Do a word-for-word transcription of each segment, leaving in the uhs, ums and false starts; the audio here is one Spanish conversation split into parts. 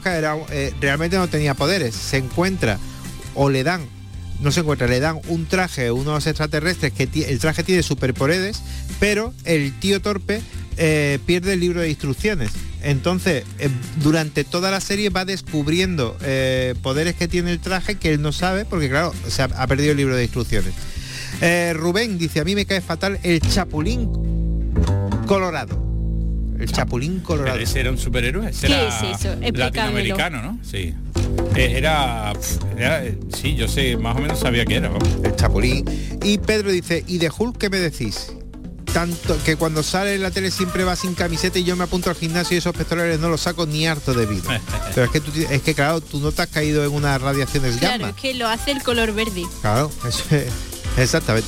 era, eh, realmente no tenía poderes. Se encuentra o le dan, no se encuentra, le dan un traje a unos extraterrestres que t- el traje tiene superpoderes, pero el tío torpe eh, pierde el libro de instrucciones. Entonces, eh, durante toda la serie va descubriendo eh, poderes que tiene el traje que él no sabe, porque claro, se ha, ha perdido el libro de instrucciones. Eh, Rubén dice, a mí me cae fatal el Chapulín Colorado. El Chapulín Colorado. Pero ese era un superhéroe, ese ¿Qué era es eso? Explícamelo. latinoamericano, ¿no? Sí. Eh, Era, era, sí, yo sé, más o menos sabía que era, vamos. El Chapulín. Y Pedro dice, ¿y de Hulk qué me decís? Tanto que cuando sale en la tele siempre va sin camiseta y yo me apunto al gimnasio y esos pectorales no los saco ni harto de vida. Pero es que tú, es que claro, tú no te has caído en unas radiaciones Claro, gamma. es que lo hace el color verde. Claro, eso es, exactamente.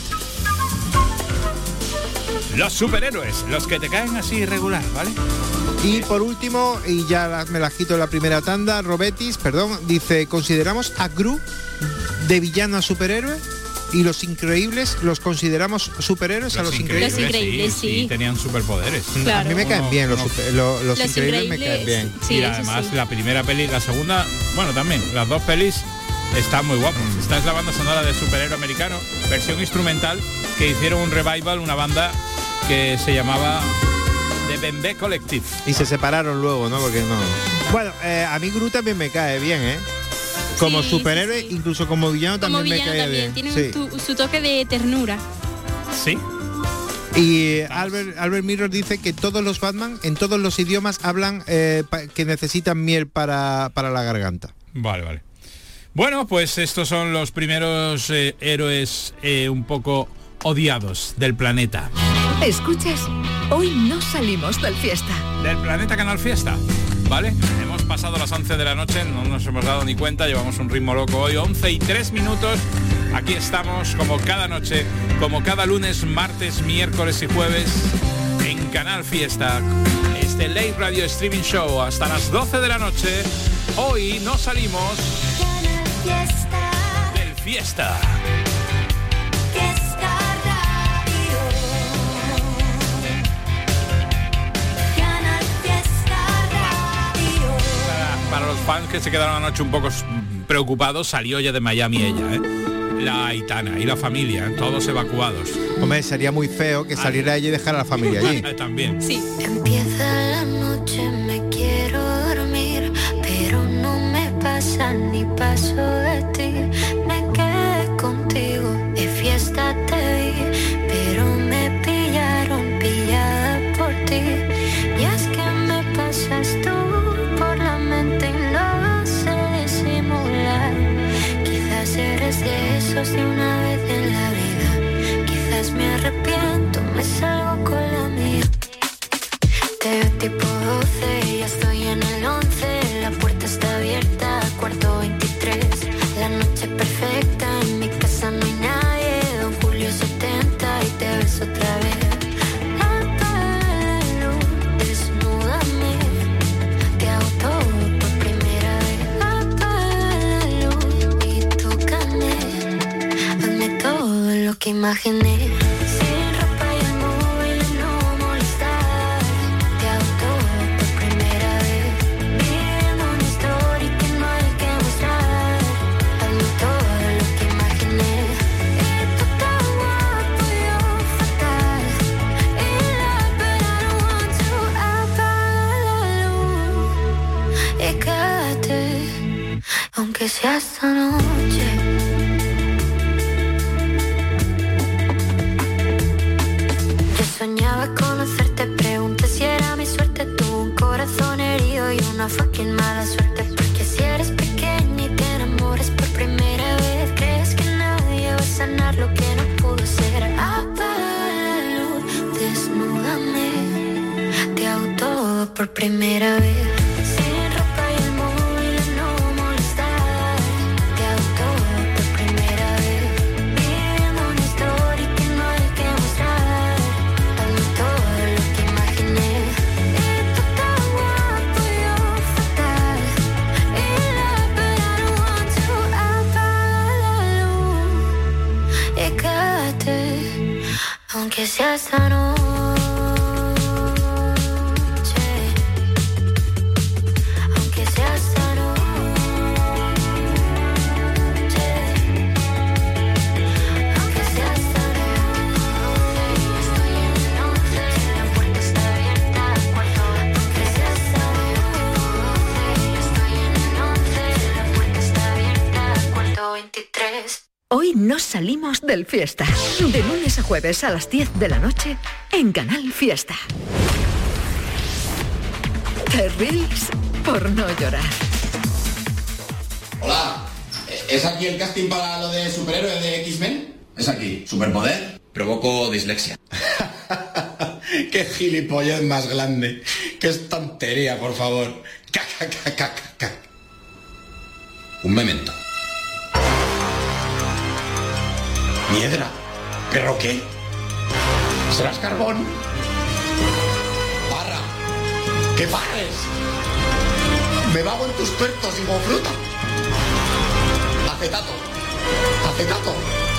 Los superhéroes, los que te caen así irregular, ¿vale? Y por último, y ya las- me las quito en la primera tanda, Robetis, perdón, dice, ¿consideramos a Gru de villano a superhéroe? ¿Y los increíbles los consideramos superhéroes a los increíbles? Los Increíbles, sí. tenían superpoderes. Claro. A mí me caen bien los, Uno- super- lo- los, Los increíbles, me Increíbles, caen bien. sí, y eso además sí. la primera peli, la segunda, bueno, también, las dos pelis están muy guapas. Esta es la banda sonora de superhéroe americano, versión instrumental, que hicieron un revival, una banda que se llamaba The Bembe Collective. Y se separaron luego, ¿no? Porque no. Bueno, eh, a mí Gru también me cae bien, ¿eh? Como Sí, superhéroe, sí, sí. incluso como villano Como también villano me cae también, bien. tiene Sí. un tu- su toque de ternura. Sí. Y eh, Albert, Albert Mirror dice que todos los Batman, en todos los idiomas, hablan eh, pa- que necesitan miel para, para la garganta. Vale, vale. Bueno, pues estos son los primeros eh, héroes eh, un poco odiados del planeta. ¿Escuchas? Hoy no salimos del fiesta. Del planeta Canal Fiesta, ¿vale? Hemos pasado las once de la noche, no nos hemos dado ni cuenta, llevamos un ritmo loco hoy, once y tres minutos. Aquí estamos como cada noche, como cada lunes, martes, miércoles y jueves en Canal Fiesta. Este Late Radio Streaming Show hasta las doce de la noche. Hoy no salimos del fiesta. Para, para los fans que se quedaron anoche un poco s- preocupados, salió ya de Miami ella, ¿eh? La Aitana y la familia, ¿eh? Todos evacuados. Hombre, sería muy feo que saliera ella y dejara a la familia allí. También. Sí. Empieza la noche, me quiero dormir, pero no me pasa ni paso de ti. Me quedé contigo, de fiesta te vi, pero me pillaron pillada por ti. Y es que me pasas tú por la mente y no sé disimular. Quizás eres de esos de una vez en la vida. Quizás me arrepiento, me salgo con la mía. Te veo tipo doce, ya estoy en el once. La puerta está abierta, cuarto veintitrés. La noche perfecta, en mi casa no hay nadie. Don Julio setenta y te ves otra vez. Apaga la luz, desnúdame. Te hago todo por primera vez. Apaga la luz y tócame. Hazme todo lo que imaginé. Sin ropa y el móvil no molestar. Te hago todo por primera vez. Viviendo una historia que no hay que mostrar. Hazme todo lo que imaginé. Y tú tan guapo y yo fatal. Y la pena no want to. Apaga la luz y quédate, aunque sea esta noche. Yo soñaba conocerte, pregunté si era mi suerte. Tuve un corazón herido y una fucking mala suerte. Porque si eres pequeña y te enamoras por primera vez, crees que nadie va a sanar lo que no pudo ser. Apaga la luz, desnúdame. Te hago todo por primera vez. Sin ropa y el móvil no molestar. Te hago todo por primera vez. Viviendo una historia que no hay que mostrar. Hazme todo lo que imaginé. Y tú tan guapo y yo fatal. Y la pena no want to. Apaga la luz y quédate, aunque sea esta noche. Aunque sea esta Hoy nos salimos del Fiesta. De lunes a jueves a las diez de la noche en Canal Fiesta. Te ríes por no llorar. Hola, ¿es aquí el casting para lo de superhéroes de X-Men? Es aquí. ¿Superpoder? Provoco dislexia. ¡Qué gilipollez más grande! ¡Qué es tontería, por favor! Caca, caca, caca, caca. Un memento. Piedra. ¿Pero qué? ¿Serás carbón? ¡Parra! ¡Que parres! ¡Me vago en tus tuertos, higo fruta! ¡Acetato! ¡Acetato!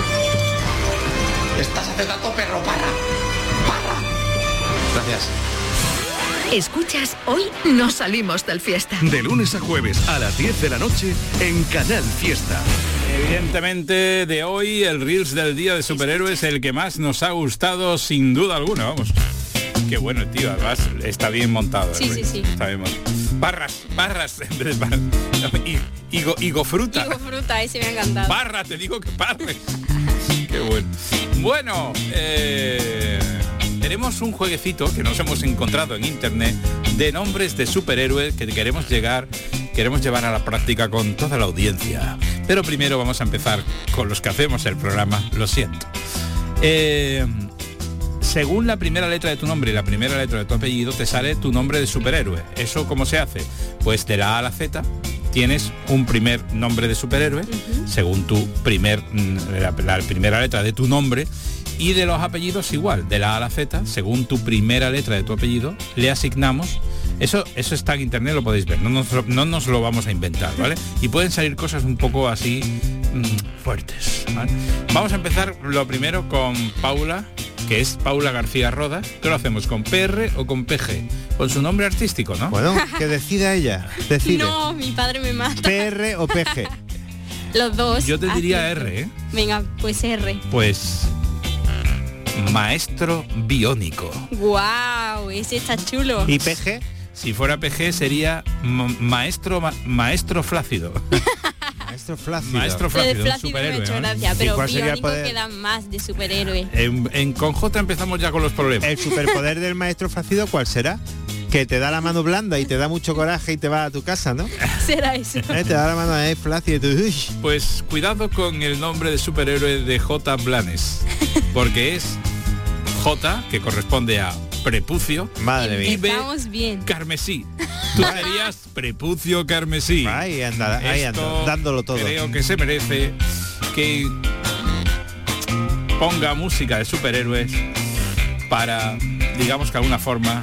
¡Estás acetato, perro! ¡Parra! ¡Parra! Gracias. Escuchas Hoy no salimos del Fiesta. De lunes a jueves a las diez de la noche en Canal Fiesta. Evidentemente de hoy el Reels del Día de Superhéroes, el que más nos ha gustado sin duda alguna, vamos. Qué bueno, tío, además está bien montado. Sí, sí, sí. Está bien montado. Barras, barras, en vez de barras. Higo, higo fruta. Higo fruta, ese me ha encantado. Barra, te digo que barres. Qué bueno. Bueno, eh, tenemos un jueguecito que nos hemos encontrado en internet de nombres de superhéroes que queremos llegar, queremos llevar a la práctica con toda la audiencia. Pero primero vamos a empezar con los que hacemos el programa, lo siento. Eh, según la primera letra de tu nombre y la primera letra de tu apellido, te sale tu nombre de superhéroe. ¿Eso cómo se hace? Pues de la A a la Z tienes un primer nombre de superhéroe, uh-huh. según tu primer, la, la primera letra de tu nombre, y de los apellidos igual, de la A a la Z, según tu primera letra de tu apellido, le asignamos. Eso, eso está en internet, lo podéis ver, no nos, no nos lo vamos a inventar, ¿vale? Y pueden salir cosas un poco así mmm, fuertes, ¿vale? Vamos a empezar lo primero con Paula, que es Paula García Roda. ¿Qué lo hacemos? ¿Con P R o con P G? Con su nombre artístico, ¿no? Bueno, que decida ella. Decide. No, mi padre me mata. ¿P R o P G? Los dos. Yo te diría acierto. R, ¿eh? Venga, pues R. Pues... Maestro biónico. Guau, ese está chulo. ¿Y P G? Si fuera P G sería ma maestro ma maestro flácido. Maestro flácido. Maestro Flácido, flácido, un flácido superhéroe, me ha hecho ¿no? gracia, pero cuál sería el biónico poder? queda más de superhéroe. En, en con J empezamos ya con los problemas. ¿El superpoder del maestro flácido cuál será? Que te da la mano blanda y te da mucho coraje y te va a tu casa, ¿no? Será eso. ¿Eh? Te da la mano ahí flácida y tú... Uy. Pues cuidado con el nombre de superhéroe de J. Blanes, porque es J, que corresponde a prepucio. Madre mía. Y B, Estamos bien. carmesí. Tú serías prepucio carmesí. Ahí anda, ahí anda, Esto dándolo todo. Creo que se merece que ponga música de superhéroes para, digamos que de alguna forma,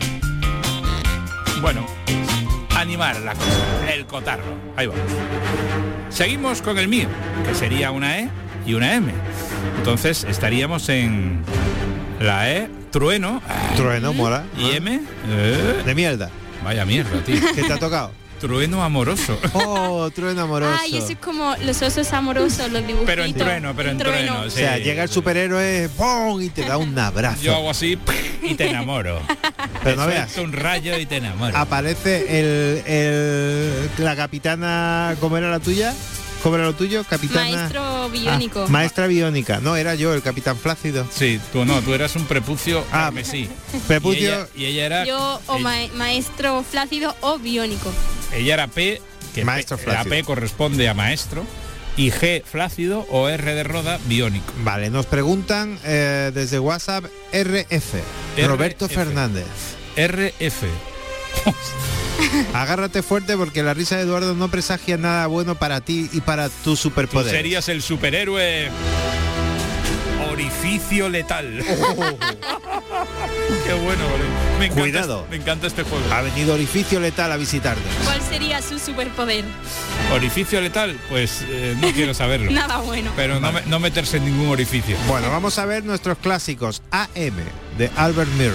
bueno, animar la cosa, el cotarro. Ahí va. Seguimos con el mío, que sería una E y una M. Entonces estaríamos en la E, trueno. Trueno, mola. Y M, eh, De mierda. vaya mierda, tío. ¿Qué te ha tocado? Trueno amoroso. Oh, trueno amoroso. Ay, eso es como los osos amorosos, los dibujitos. Pero en trueno, pero en trueno. O sea, sí. llega el superhéroe ¡pum! Y te da un abrazo. Yo hago así y te enamoro. Pero no Te veas. suelto un rayo y te enamoro. Aparece el, el la capitana, ¿cómo era la tuya? ¿Cómo era lo tuyo? Capitana. Maestro biónico. Ah, maestra biónica. No, era yo, el capitán Flácido. Sí, tú no, tú eras un prepucio Ah, carmesí. Prepucio. Y ella, y ella era Yo o ella, ma- maestro flácido o biónico. ella era P, que Maestro P, la flácido. P corresponde a maestro, y G flácido o R de Roda biónico. Vale, nos preguntan eh, desde WhatsApp R F. Roberto R F. Fernández. R F. Agárrate fuerte porque la risa de Eduardo no presagia nada bueno para ti y para tu Tú superpoder. serías el superhéroe orificio letal. Oh. Qué bueno, vale. Me encanta, Cuidado. Me encanta este juego. Ha venido Orificio Letal a visitarnos. ¿Cuál sería su superpoder? Orificio letal, pues eh, no quiero saberlo. Nada bueno. Pero no, me- no meterse en ningún orificio. Bueno, vamos a ver nuestros clásicos. A M de Albert Mirror.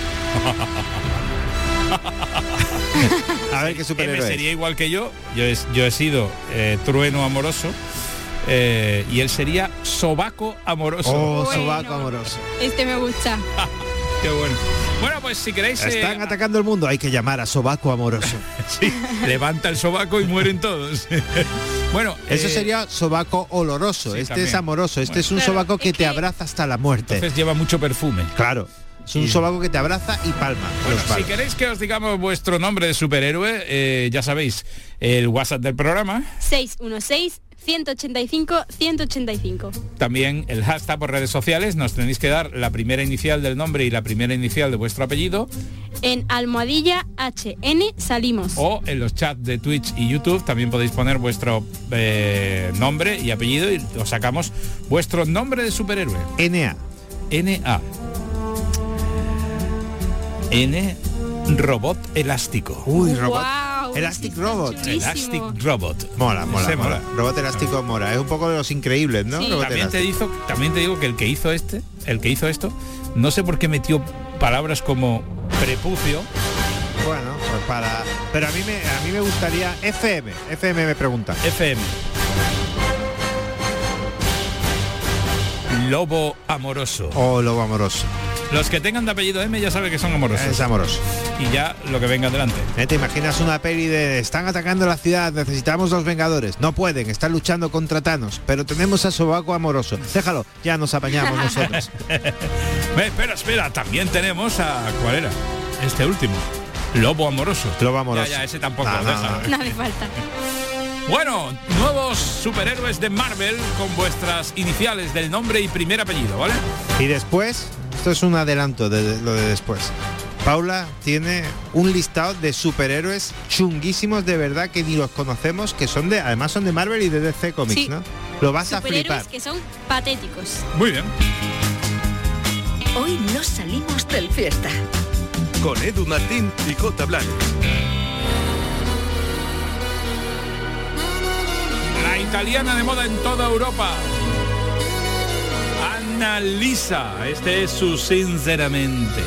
A ver qué M superhéroe sería es. igual que yo. Yo, es, yo he sido eh, trueno amoroso. eh, y él sería sobaco amoroso. Oh, Bueno. sobaco amoroso. Este me gusta. Qué bueno. Bueno, pues si queréis... eh, Están atacando el mundo. Hay que llamar a sobaco amoroso. sí, levanta el sobaco y mueren todos. Bueno, eso eh, sería sobaco oloroso. sí, este también. es amoroso. Este Bueno. es un Claro, sobaco que es te que- abraza hasta la muerte. Entonces lleva mucho perfume. Claro. Es un Y- sobaco que te abraza y palma. Bueno, los si palmas. queréis que os digamos vuestro nombre de superhéroe, eh, ya sabéis, el WhatsApp del programa, seis uno seis, uno ocho cinco, uno ocho cinco. también el hashtag por redes sociales, nos tenéis que dar la primera inicial del nombre y la primera inicial de vuestro apellido, En almohadilla H N salimos. o en los chats de Twitch y YouTube también podéis poner vuestro eh, nombre y apellido y os sacamos vuestro nombre de superhéroe. N A. N A. N Robot elástico. Uy, robot. Guau, Elastic este está Robot. chulísimo. Elastic Robot. Mola, mola, Ese mola. Robot elástico mola. Es un poco de los increíbles, ¿no? Sí. Robot También te, elástico. hizo, también te digo que el que hizo este, el que hizo esto, no sé por qué metió palabras como prepucio. Bueno, pues para. Pero a mí me a mí me gustaría F M. F M me pregunta. F M. Lobo amoroso. O lobo amoroso. Los que tengan de apellido M ya saben que son amorosos. Es amoroso. Y ya lo que venga adelante. ¿Eh? ¿Te imaginas una peli de están atacando la ciudad, necesitamos los Vengadores? No pueden, están luchando contra Thanos, pero tenemos a Sobaco amoroso. Déjalo, ya nos apañamos nosotros. Ve, espera, espera, también tenemos a... ¿Cuál era? Este último. Lobo amoroso. Lobo amoroso. Ya, ya, ese tampoco. No, no, déjalo. no. No hace falta. Bueno, nuevos superhéroes de Marvel con vuestras iniciales del nombre y primer apellido, ¿vale? Y después, esto es un adelanto de, de lo de después. Paula tiene un listado de superhéroes chunguísimos de verdad que ni los conocemos, que son de, además son de Marvel y de D C Comics, Sí. ¿no? Lo vas a Superhéroes flipar. que son patéticos. Muy bien. Hoy no salimos del fiesta. Con Edu Martín y J. Blanes. La italiana de moda en toda Europa. Anna Lisa. Este es su Sinceramente.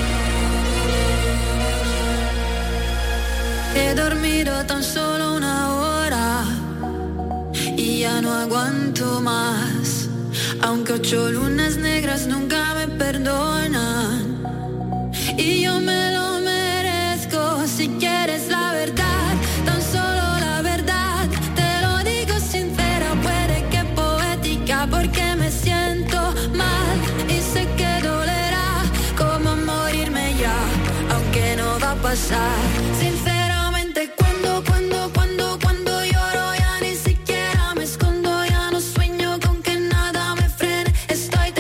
He dormido tan solo una hora y ya no aguanto más. Aunque ocho lunas negras nunca me perdonan y yo me lo merezco. Si quieres la verdad, tan solo la verdad, te lo digo sincera, puede que poética, porque me siento mal y sé que dolerá como morirme ya, aunque no va a pasar. Sinceramente, cuando, cuando, cuando, cuando lloro ya ni siquiera me escondo, ya no sueño con que nada me frene. Estoy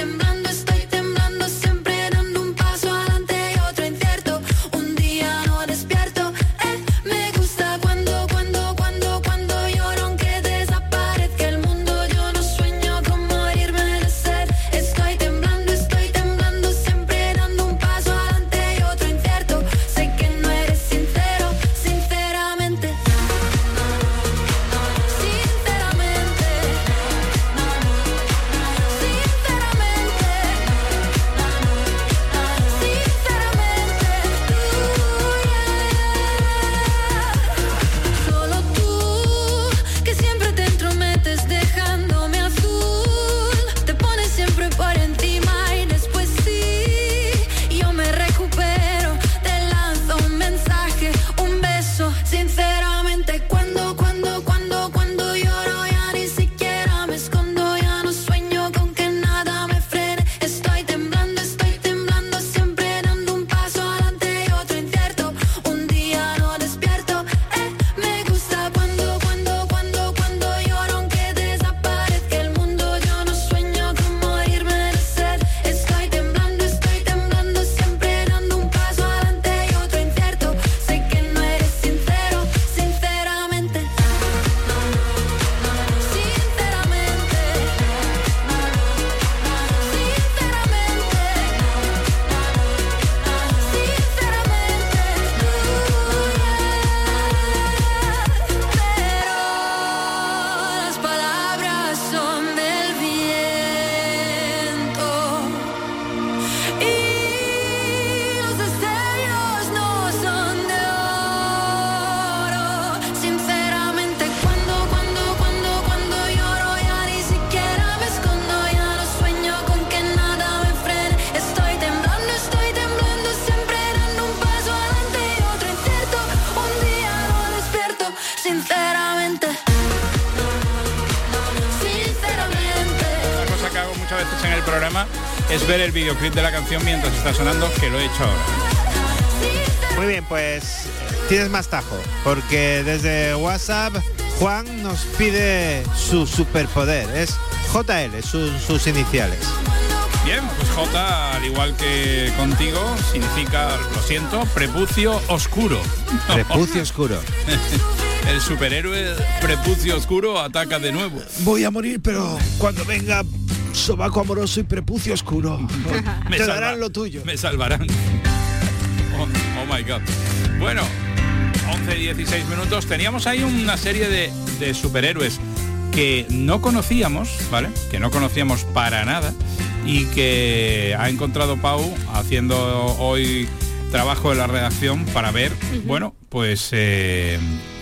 el programa es ver el videoclip de la canción mientras está sonando, que lo he hecho ahora. Muy bien, pues tienes más tajo, porque desde WhatsApp Juan nos pide su superpoder, es J L, su- sus iniciales. Bien, pues J, al igual que contigo, significa, lo siento, prepucio oscuro. Prepucio oscuro. El superhéroe prepucio oscuro ataca de nuevo. Voy a morir, pero cuando venga sobaco amoroso y prepucio oscuro, Me te salva- darán lo tuyo. Me salvarán. Oh, oh my God. Bueno, once y dieciséis minutos. Teníamos ahí una serie de, de superhéroes que no conocíamos, ¿vale? Que no conocíamos para nada y que ha encontrado Pau haciendo hoy trabajo en la redacción para ver, uh-huh. bueno, pues eh,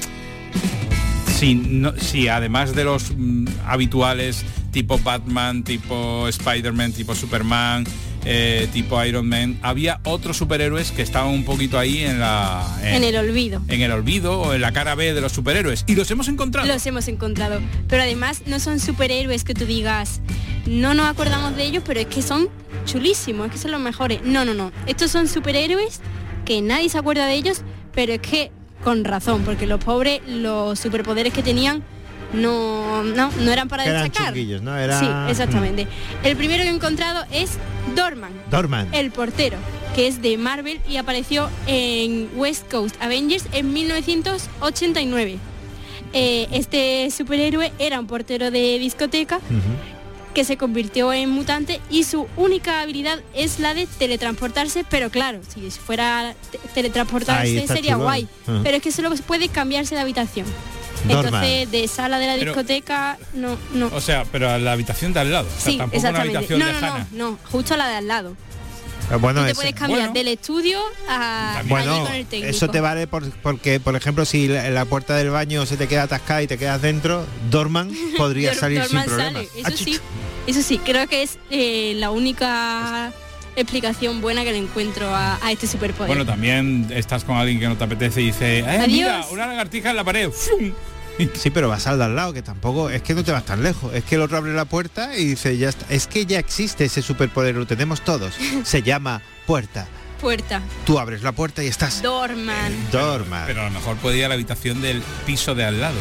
si, no, si además de los mm, habituales tipo Batman, tipo Spider-Man, tipo Superman, eh, tipo Iron Man, había otros superhéroes que estaban un poquito ahí en la en, en el olvido en el olvido o en la cara B de los superhéroes, y los hemos encontrado los hemos encontrado pero además no son superhéroes que tú digas no nos acordamos de ellos, pero es que son chulísimos, es que son los mejores. No, no, no, estos son superhéroes que nadie se acuerda de ellos, pero es que con razón, porque los pobres, los superpoderes que tenían no, no, no eran para eran destacar. Chunguillos, ¿no? Era... Sí, exactamente. El primero que he encontrado es Dorman. Dorman. El portero, que es de Marvel y apareció en West Coast Avengers en mil novecientos ochenta y nueve. Eh, este superhéroe era un portero de discoteca uh-huh. que se convirtió en mutante y su única habilidad es la de teletransportarse, pero claro, si fuera te- teletransportarse sería chulo. Guay. Uh-huh. Pero es que solo puede cambiarse de habitación. Dorman. Entonces, de sala de la discoteca, pero, no, no. O sea, pero a la habitación de al lado. O sea, sí, tampoco exactamente. una habitación no, lejana. no, no, no, justo a la de al lado. Bueno, tú te es, puedes cambiar bueno, del estudio a bueno, allí con el técnico. eso te vale por, porque, por ejemplo, si la, la puerta del baño se te queda atascada y te quedas dentro, Dorman podría salir Dorman sin sale. problema. Eso sí, eso sí, creo que es eh, la única explicación buena que le encuentro a, a este superpoder. Bueno, también estás con alguien que no te apetece y dice, eh, Adiós. mira, una lagartija en la pared. ¡Fum! Sí, pero vas al de al lado, que tampoco, es que no te vas tan lejos, es que el otro abre la puerta y dice, ya está, es que ya existe ese superpoder, lo tenemos todos, se llama puerta. Puerta. Tú abres la puerta y estás... Dorman. Dorman. Pero a lo mejor puede ir a la habitación del piso de al lado.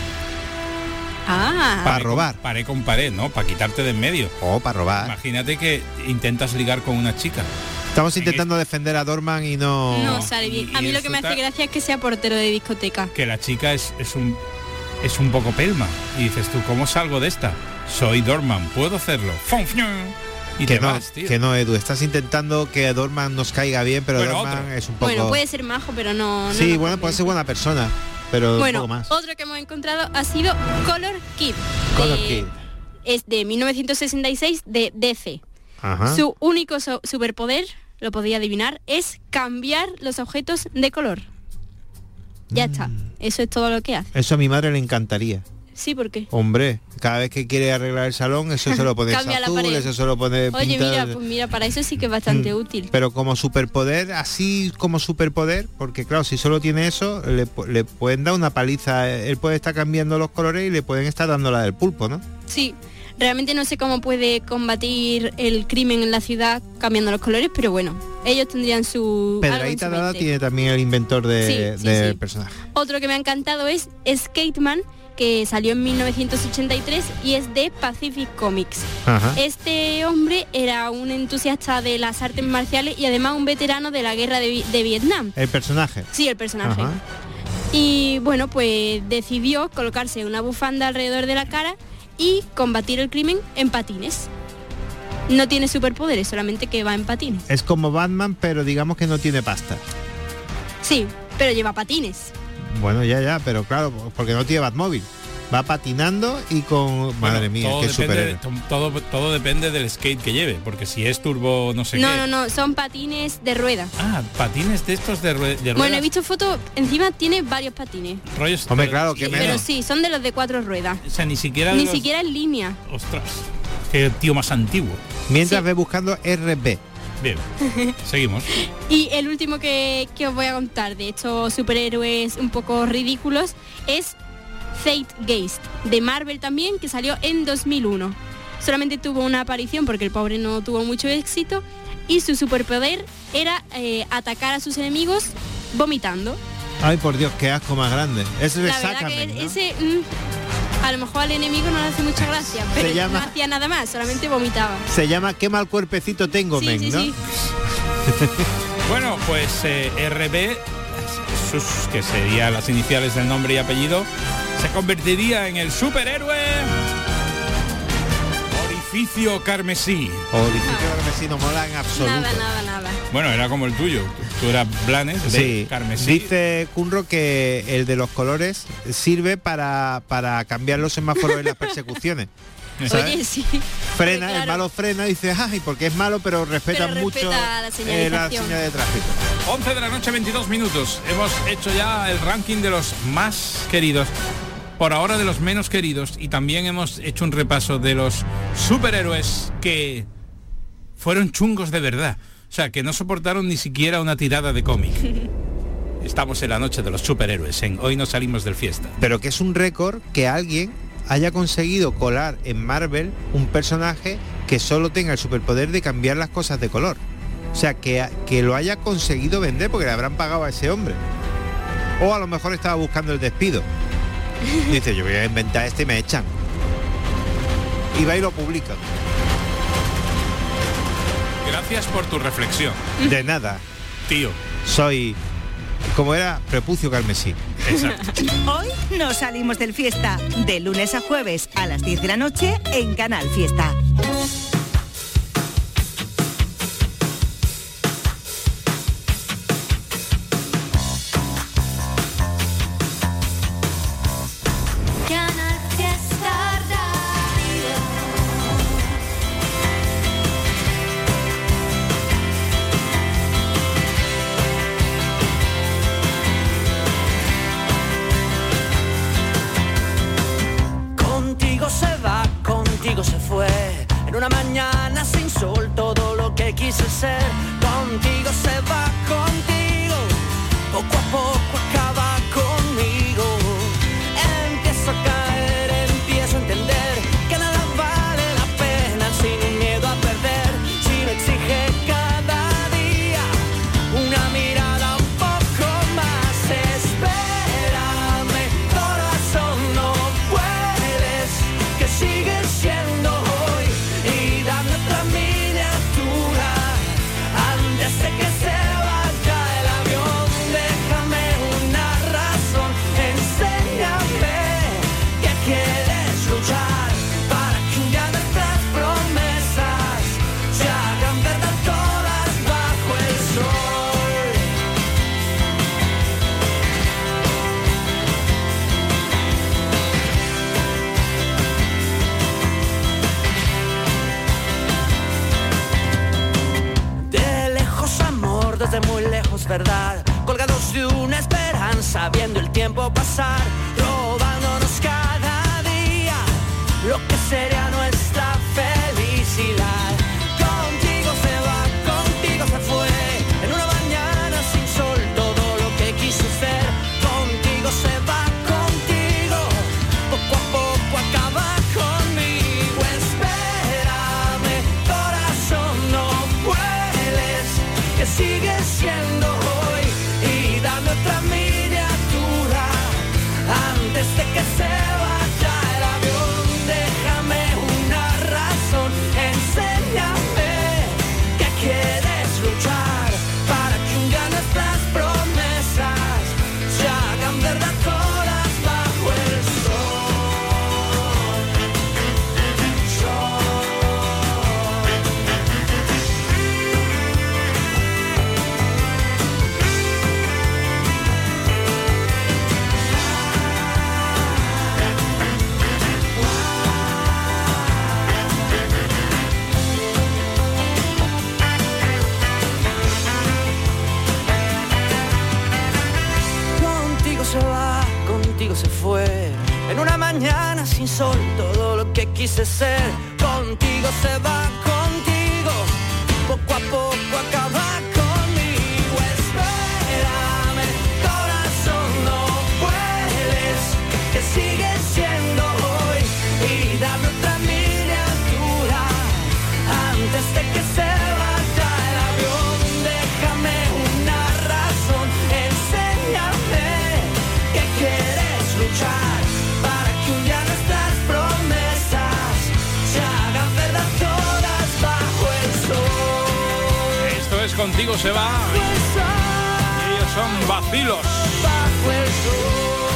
Ah. Para robar. Pared con pared, ¿no? Para quitarte de en medio. O para robar. Imagínate que intentas ligar con una chica. Estamos intentando es... defender a Dorman y no... No sale bien. A mí lo que me hace gracia es que sea portero de discoteca. Que la chica es, es un... es un poco pelma. Y dices tú, ¿cómo salgo de esta? Soy Dorman, ¿puedo hacerlo? Y que te no, vas, tío. que no, Edu. Estás intentando que Dorman nos caiga bien, pero bueno, Dorman otro. es un poco... Bueno, puede ser majo, pero no... no sí, bueno, puede ser buena persona, pero bueno, un poco más. Otro que hemos encontrado ha sido Color Kid. Color de, Kid. Es de mil novecientos sesenta y seis de D C. Ajá. Su único so- superpoder, lo podía adivinar, es cambiar los objetos de color. Ya mm. está. Eso es todo lo que hace. Eso a mi madre le encantaría. Sí, ¿por qué? Hombre, cada vez que quiere arreglar el salón, eso se lo pone azul, eso se lo pone Oye, pintar... mira, pues mira, para eso sí que es bastante mm. útil. Pero como superpoder, así como superpoder, porque claro, si solo tiene eso, le, le pueden dar una paliza. Él puede estar cambiando los colores y le pueden estar dando la del pulpo, ¿no? Sí. Realmente no sé cómo puede combatir el crimen en la ciudad cambiando los colores, pero bueno, ellos tendrían su... Pedradita dada tiene también el inventor de, sí, sí, del sí. personaje. Otro que me ha encantado es Skateman, que salió en mil novecientos ochenta y tres y es de Pacific Comics. Ajá. Este hombre era un entusiasta de las artes marciales y además un veterano de la guerra de, de Vietnam. ¿El personaje? Sí, el personaje. Ajá. Y bueno, pues decidió colocarse una bufanda alrededor de la cara y combatir el crimen en patines. No tiene superpoderes, solamente que va en patines. Es como Batman, pero digamos que no tiene pasta. Sí, pero lleva patines. Bueno, ya, ya, pero claro, porque no tiene Batmóvil. Va patinando y con... Bueno, madre mía, todo qué depende, superhéroe. todo, todo depende del skate que lleve, porque si es turbo no sé no, qué... No, no, son patines de rueda. Ah, patines de estos de, rue de ruedas. Bueno, he visto fotos, encima tiene varios patines. Rollos, Hombre, claro, que Pero menos. sí, son de los de cuatro ruedas. O sea, ni siquiera... Ni los... siquiera en línea. Ostras, qué tío más antiguo. Mientras Sí. ve buscando R B. Bien, seguimos. Y el último que, que os voy a contar de estos superhéroes un poco ridículos es Zeitgeist, de Marvel también, que salió en dos mil uno. solamente tuvo una aparición porque el pobre no tuvo mucho éxito, y su superpoder era eh, atacar a sus enemigos vomitando. Ay, por Dios, qué asco más grande. Ese es La verdad Sácame, que ¿no? ese... Mm, a lo mejor al enemigo no le hace mucha gracia, pero llama- no hacía nada más, solamente vomitaba. Se llama Qué mal cuerpecito tengo, Sí, men, sí, ¿no? sí. Bueno, pues eh, R B, sus, que serían las iniciales del nombre y apellido, se convertiría en el superhéroe Orificio Carmesí. Orificio Carmesí no mola en absoluto. Nada, nada, nada. Bueno, era como el tuyo. Tú eras Blanes de Sí, Carmesí. dice Kunro que el de los colores sirve para, para cambiar los semáforos en las persecuciones. ¿sabes? Oye, sí. Frena, Claro. el malo frena y dice, ay, porque es malo, pero respeta Pero mucho respeta la eh, la señalización. señal de tráfico. once de la noche, veintidós minutos. Hemos hecho ya el ranking de los más queridos, por ahora de los menos queridos, y también hemos hecho un repaso de los superhéroes que fueron chungos de verdad. O sea, que no soportaron ni siquiera una tirada de cómic. Estamos en la noche de los superhéroes, en Hoy no salimos del fiesta. Pero que es un récord que alguien haya conseguido colar en Marvel un personaje que solo tenga el superpoder de cambiar las cosas de color. O sea, que, que lo haya conseguido vender porque le habrán pagado a ese hombre. O a lo mejor estaba buscando el despido. Dice, yo voy a inventar este y me echan. Y va y lo publica. Gracias por tu reflexión, De nada. tío. Soy, como era, prepucio carmesí. Exacto. Hoy nos salimos del fiesta, de lunes a jueves a las diez de la noche en Canal Fiesta. Canal Fiesta Radio. Contigo se va, contigo se fue. En una mañana sin sol, todo lo que quise ser. Contigo se va, contigo. Poco a poco acaba conmigo. Empiezo a caer, empiezo a entender que nada vale la pena sin miedo a perder. Si no exige cada día una mirada un poco más. Espérame, corazón, no puedes, que sigues siendo hoy. Y dame otra miniatura antes de que se vaya el avión. Déjame una razón, enséñame que quieres luchar para que un día nuestras promesas se hagan verdad todas bajo el sol. De lejos amor, desde muy lejos verdad, colgados de una esperanza, viendo el tiempo pasar, robándonos cada día lo que sería nuestra felicidad. Contigo se va, contigo se fue, en una mañana sin sol, todo lo que quise ser. Contigo se va, contigo, poco a poco acaba conmigo. Espérame, corazón, no puedes, que sigues siendo hoy. Y dame otra miniatura antes de que se vaya el avión. Déjame una razón, enséñame que quieres luchar para que un día nuestras promesas se hagan verdad todas bajo el sol. Sol. Contigo se va, contigo se fue. En una mañana sin sol, todo lo que quise ser. Contigo se va, contigo. Poco a poco acaba conmigo. Espérame, corazón, no puedes, que sigues siendo hoy. Y dame otra miniatura contigo se va. Y ellos son Vacilos. Bajo el sol,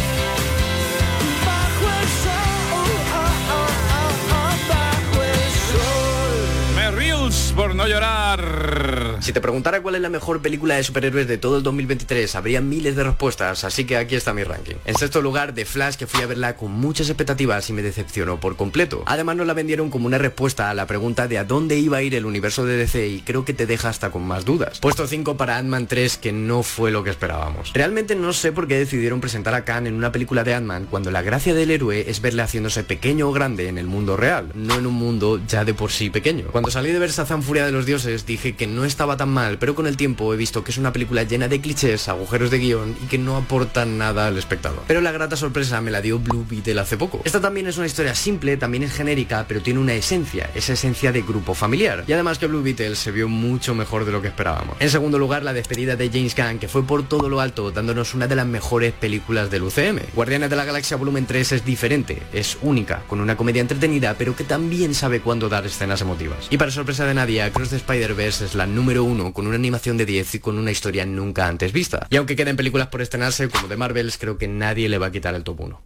bajo el sol, oh, oh, oh, oh, bajo el sol. Me Reels por no llorar. Si te preguntara cuál es la mejor película de superhéroes de todo el dos mil veintitrés, habría miles de respuestas, así que aquí está mi ranking. En sexto lugar, The Flash, que fui a verla con muchas expectativas y me decepcionó por completo. Además nos la vendieron como una respuesta a la pregunta de a dónde iba a ir el universo de D C y creo que te deja hasta con más dudas. Puesto cinco para Ant-Man tres, que no fue lo que esperábamos. Realmente no sé por qué decidieron presentar a Kang en una película de Ant-Man cuando la gracia del héroe es verle haciéndose pequeño o grande en el mundo real, no en un mundo ya de por sí pequeño. Cuando salí de ver Shazam Furia de los Dioses dije que no estaba tan mal, pero con el tiempo he visto que es una película llena de clichés, agujeros de guión y que no aportan nada al espectador. Pero la grata sorpresa me la dio Blue Beetle hace poco. Esta también es una historia simple, también es genérica, pero tiene una esencia, esa esencia de grupo familiar. Y además que Blue Beetle se vio mucho mejor de lo que esperábamos. En segundo lugar, la despedida de James Gunn, que fue por todo lo alto, dándonos una de las mejores películas del U C M. Guardianes de la Galaxia Volumen tres es diferente, es única, con una comedia entretenida, pero que también sabe cuándo dar escenas emotivas. Y para sorpresa de nadie, Across the Spider-Verse es la número uno, con una animación de diez y con una historia nunca antes vista. Y aunque queden películas por estrenarse, como de Marvels, creo que nadie le va a quitar el top uno.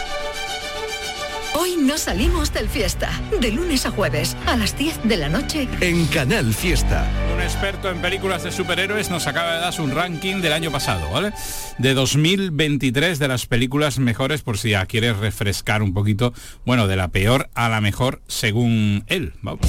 Hoy no salimos del Fiesta. De lunes a jueves, a las diez de la noche. En Canal Fiesta. Un experto en películas de superhéroes nos acaba de dar un ranking del año pasado, ¿vale? De dos mil veintitrés, de las películas mejores, por si ya quieres refrescar un poquito, bueno, de la peor a la mejor según él. Vamos.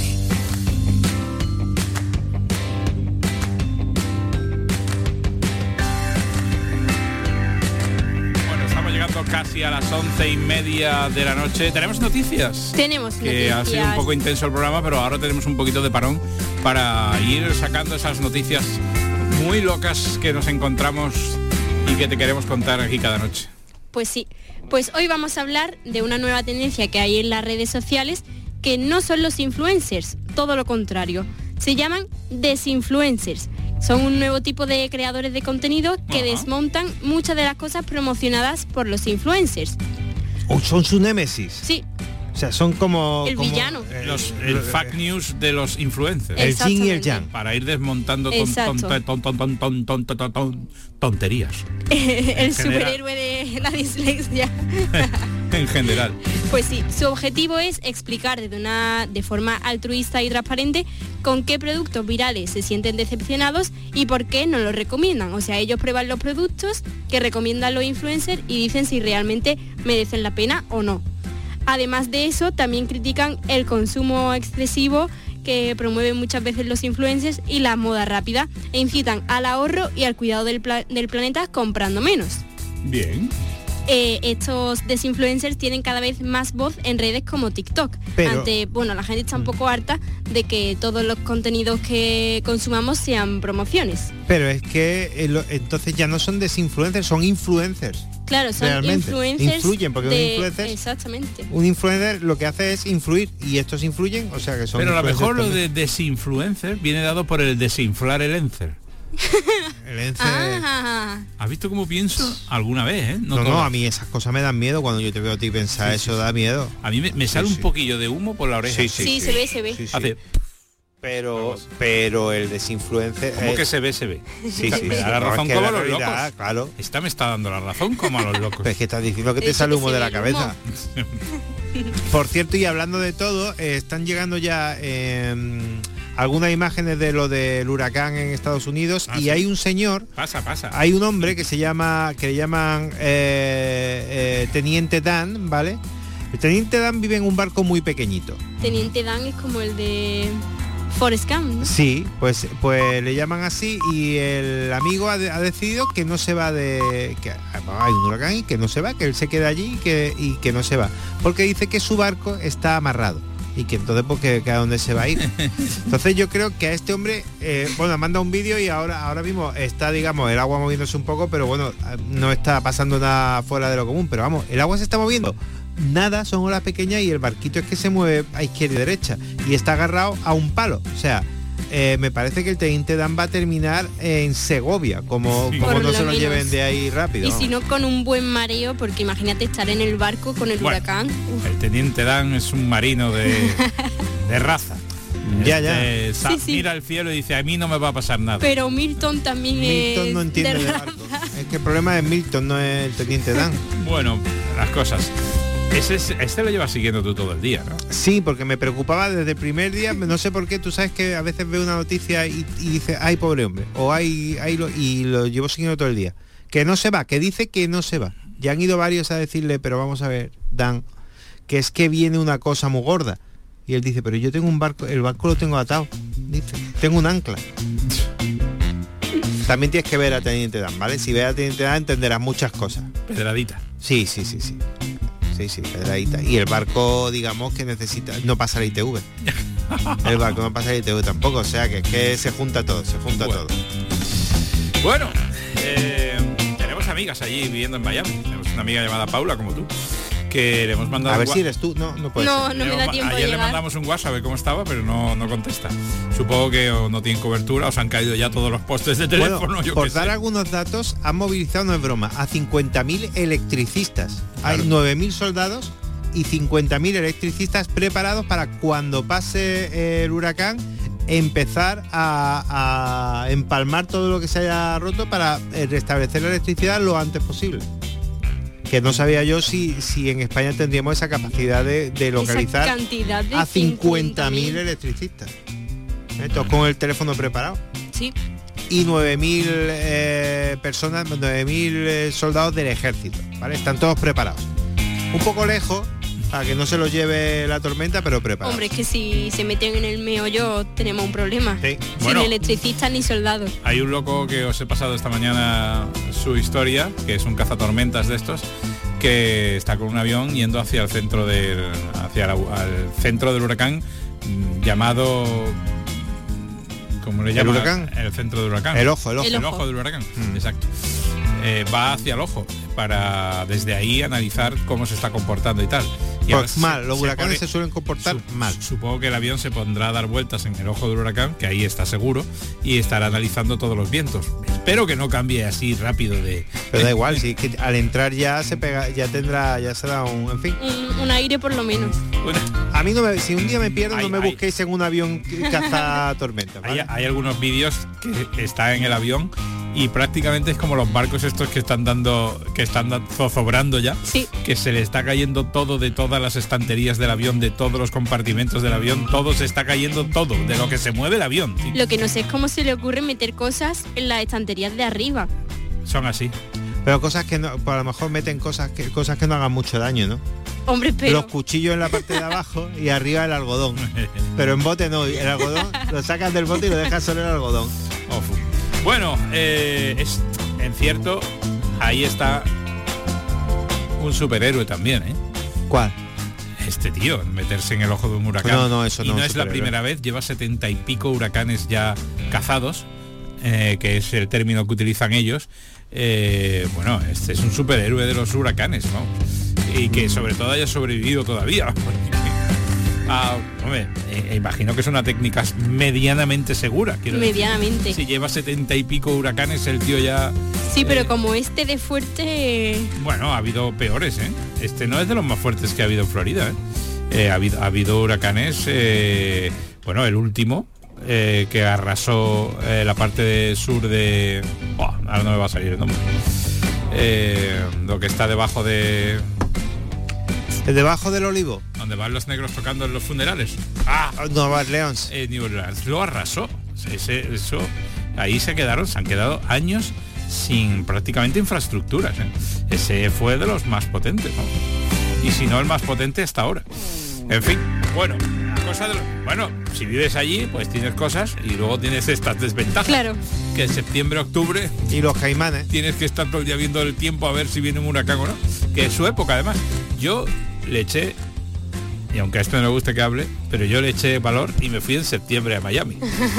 Casi a las once y media de la noche. ¿Tenemos noticias? Tenemos que noticias. Ha sido un poco intenso el programa, pero ahora tenemos un poquito de parón para ir sacando esas noticias muy locas que nos encontramos y que te queremos contar aquí cada noche. Pues sí, pues hoy vamos a hablar de una nueva tendencia que hay en las redes sociales, que no son los influencers, todo lo contrario. Se llaman desinfluencers. Son un nuevo tipo de creadores de contenido que Ajá. desmontan muchas de las cosas promocionadas por los influencers. ¿O son su némesis? Sí. O sea, son como... El como, villano. Eh, los, el eh, fake news de los influencers. El yin y el yang. Para ir desmontando ton, ton, ton, ton, ton, ton, ton, ton, ton, tonterías. El superhéroe de la dislexia. En general. Pues sí, su objetivo es explicar de, una, de forma altruista y transparente con qué productos virales se sienten decepcionados y por qué no los recomiendan. O sea, ellos prueban los productos que recomiendan los influencers y dicen si realmente merecen la pena o no. Además de eso, también critican el consumo excesivo que promueven muchas veces los influencers y la moda rápida, e incitan al ahorro y al cuidado del, pla- del planeta comprando menos. Bien. Eh, estos desinfluencers tienen cada vez más voz en redes como TikTok. Pero, Ante, bueno, la gente está un poco harta de que todos los contenidos que consumamos sean promociones. Pero es que eh, entonces ya no son desinfluencers, son influencers. Claro, son Realmente. influencers. Influyen, porque de, un influencer, exactamente. Un influencer lo que hace es influir y estos influyen, o sea que son. Pero a lo mejor lo también. de desinfluencer viene dado por el desinflar el encer. El encer. Ah, ¿Has visto cómo pienso alguna vez, eh? No, no, no, a mí esas cosas me dan miedo cuando yo te veo a ti pensar, sí, eso sí, da miedo. A mí me, me sale sí, un sí. poquillo de humo por la oreja. Sí, sí, sí, sí se ve, se ve. Sí, sí. Hace... Pero, pero el desinfluencer... ¿Cómo eh, que se ve, se ve? Sí, sí, me da sí, la razón como a los realidad, locos. Claro. Esta me está dando la razón como a los locos. Pero es que estás diciendo que te sale humo de la cabeza. Por cierto, y hablando de todo, eh, están llegando ya eh, algunas imágenes de lo del huracán en Estados Unidos ah, y sí. hay un señor... Pasa, pasa. Hay un hombre que se llama, que le llaman eh, eh, Teniente Dan, ¿vale? El Teniente Dan vive en un barco muy pequeñito. Teniente Dan es como el de... Forrest Gump, ¿no? Sí, pues pues le llaman así y el amigo ha, de, ha decidido que no se va de... que hay un huracán y que no se va, que él se queda allí y que, y que no se va. Porque dice que su barco está amarrado y que entonces pues que, que a dónde se va a ir. Entonces yo creo que a este hombre, eh, bueno, manda un vídeo y ahora, ahora mismo está, digamos, el agua moviéndose un poco, pero bueno, no está pasando nada fuera de lo común, pero vamos, el agua se está moviendo. Nada, son olas pequeñas y el barquito es que se mueve a izquierda y derecha y está agarrado a un palo. O sea, eh, me parece que el Teniente Dan va a terminar en Segovia, como, sí. como no lo se lo menos. lleven de ahí rápido. Y si no, con un buen mareo, porque imagínate estar en el barco con el bueno, huracán. Uf. El Teniente Dan es un marino de, de raza. Ya, ya. Este, Sam Sí, sí. mira al cielo y dice, a mí no me va a pasar nada. Pero Milton también Milton es no entiende de de raza. barco. Es que el problema es Milton, no es el teniente Dan. Bueno, las cosas. Ese, es- este lo llevas siguiendo tú todo el día, ¿no? Sí, porque me preocupaba desde el primer día, no sé por qué, tú sabes que a veces veo una noticia y, y dice, ay, pobre hombre, o ay, ay, lo, y lo llevo siguiendo todo el día. Que no se va, que dice que no se va. Ya han ido varios a decirle, pero vamos a ver, Dan, que es que viene una cosa muy gorda. Y él dice, pero yo tengo un barco, el barco lo tengo atado. Dice, tengo un ancla. También tienes que ver a Teniente Dan, ¿vale? Si ves a Teniente Dan entenderás muchas cosas. Pedradita. Sí, sí, sí, sí. Sí, sí, pedradita. Y el barco, digamos, que necesita... No pasa la I T V. El barco no pasa la I T V tampoco. O sea, que es que se junta todo, se junta Bueno. todo. Bueno, eh, tenemos amigas allí viviendo en Miami. Tenemos una amiga llamada Paula, como tú, que le hemos mandado... A ver un si gua- eres tú. No, no puede No, ser. no me Le da hemos- tiempo de Ayer le llegar. mandamos un WhatsApp a ver cómo estaba, pero no, no contesta. Supongo que o no tienen cobertura, os han caído ya todos los postes de teléfono. Bueno, yo por qué dar sé. algunos datos, han movilizado, no es broma, a cincuenta mil electricistas. Hay Claro. nueve mil soldados y cincuenta mil electricistas preparados para cuando pase el huracán empezar a, a empalmar todo lo que se haya roto para eh, restablecer la electricidad lo antes posible. Que no sabía yo si, si en España tendríamos esa capacidad de, de localizar Esa cantidad de a cincuenta mil electricistas. ¿Eh? Todos con el teléfono preparado. Sí. Y nueve mil eh, personas, nueve mil eh, soldados del ejército, ¿vale? Están todos preparados. Un poco lejos, para que no se los lleve la tormenta, pero preparados. Hombre, es que si se meten en el meollo tenemos un problema. Sí. Sin Bueno. electricistas ni soldados. Hay un loco que os he pasado esta mañana su historia, que es un cazatormentas de estos, que está con un avión yendo hacia el centro del hacia la- al centro del huracán, mm, llamado ¿cómo le ¿El llaman? huracán? El centro del huracán. El ojo, el ojo. El El ojo. ojo del huracán, Mm. exacto. Eh, va hacia el ojo para desde ahí analizar cómo se está comportando y tal. Y ahora Pues se- mal, los se huracanes pone- se suelen comportar Sup- mal. Supongo que el avión se pondrá a dar vueltas en el ojo del huracán, que ahí está seguro, y estará analizando todos los vientos. Espero que no cambie así rápido de... Pero da igual, si es que al entrar ya se pega, ya tendrá, ya será un, en fin. Un, un aire por lo menos. Una- A mí no me, si un día me pierdo, Hay- no me hay- busquéis en un avión caza tormenta, hay, ¿vale? hay algunos vídeos que está en el avión y prácticamente es como los barcos estos que están dando, que están da- zozobrando ya, Sí. que se le está cayendo todo de todas las estanterías del avión, de todos los compartimentos del avión, todo se está cayendo todo, de lo que se mueve el avión, tío. Lo que no sé es cómo se le ocurre meter cosas en las estanterías de arriba. Son así. Pero cosas que no, pues a lo mejor meten cosas que cosas que no hagan mucho daño, ¿no? Hombre, pero Los cuchillos en la parte de abajo y arriba el algodón. Pero en bote no, el algodón lo sacas del bote y lo dejas solo el algodón. Ofu. Bueno, eh, es en cierto, ahí está un superhéroe también, ¿eh? ¿Cuál? Este tío, meterse en el ojo de un huracán. No, no, eso y no no es es la superhéroe. primera vez, lleva setenta y pico huracanes ya cazados, eh, que es el término que utilizan ellos. Eh, bueno, este es un superhéroe de los huracanes, ¿no? Y que sobre todo haya sobrevivido todavía. Ah, hombre, eh, imagino que es una técnica medianamente segura. Quiero decir. medianamente. Si lleva setenta y pico huracanes, el tío ya... Sí, pero eh, como este de fuerte... Bueno, ha habido peores, ¿eh? Este no es de los más fuertes que ha habido en Florida, ¿eh? Eh, ha, habido, ha habido huracanes, eh, bueno, el último, eh, que arrasó eh, la parte de sur de... Oh, ahora no me va a salir el nombre. Eh, lo que está debajo de... ¿El debajo del olivo? Donde van los negros tocando en los funerales. Ah, Nueva Orleans. eh, New Orleans. Lo arrasó. Ese- eso, ahí se quedaron, se han quedado años sin prácticamente infraestructuras, ¿eh? Ese fue de los más potentes, ¿no? Y si no el más potente hasta ahora. En fin, bueno, cosa de lo- bueno, si vives allí, pues tienes cosas y luego tienes estas desventajas. Claro. Que en septiembre, octubre Y los caimanes. tienes que estar todo el día viendo el tiempo a ver si viene un huracán o no. Que es su época además. Yo le eché, y aunque a esto no le guste que hable, pero yo le eché valor y me fui en septiembre a Miami.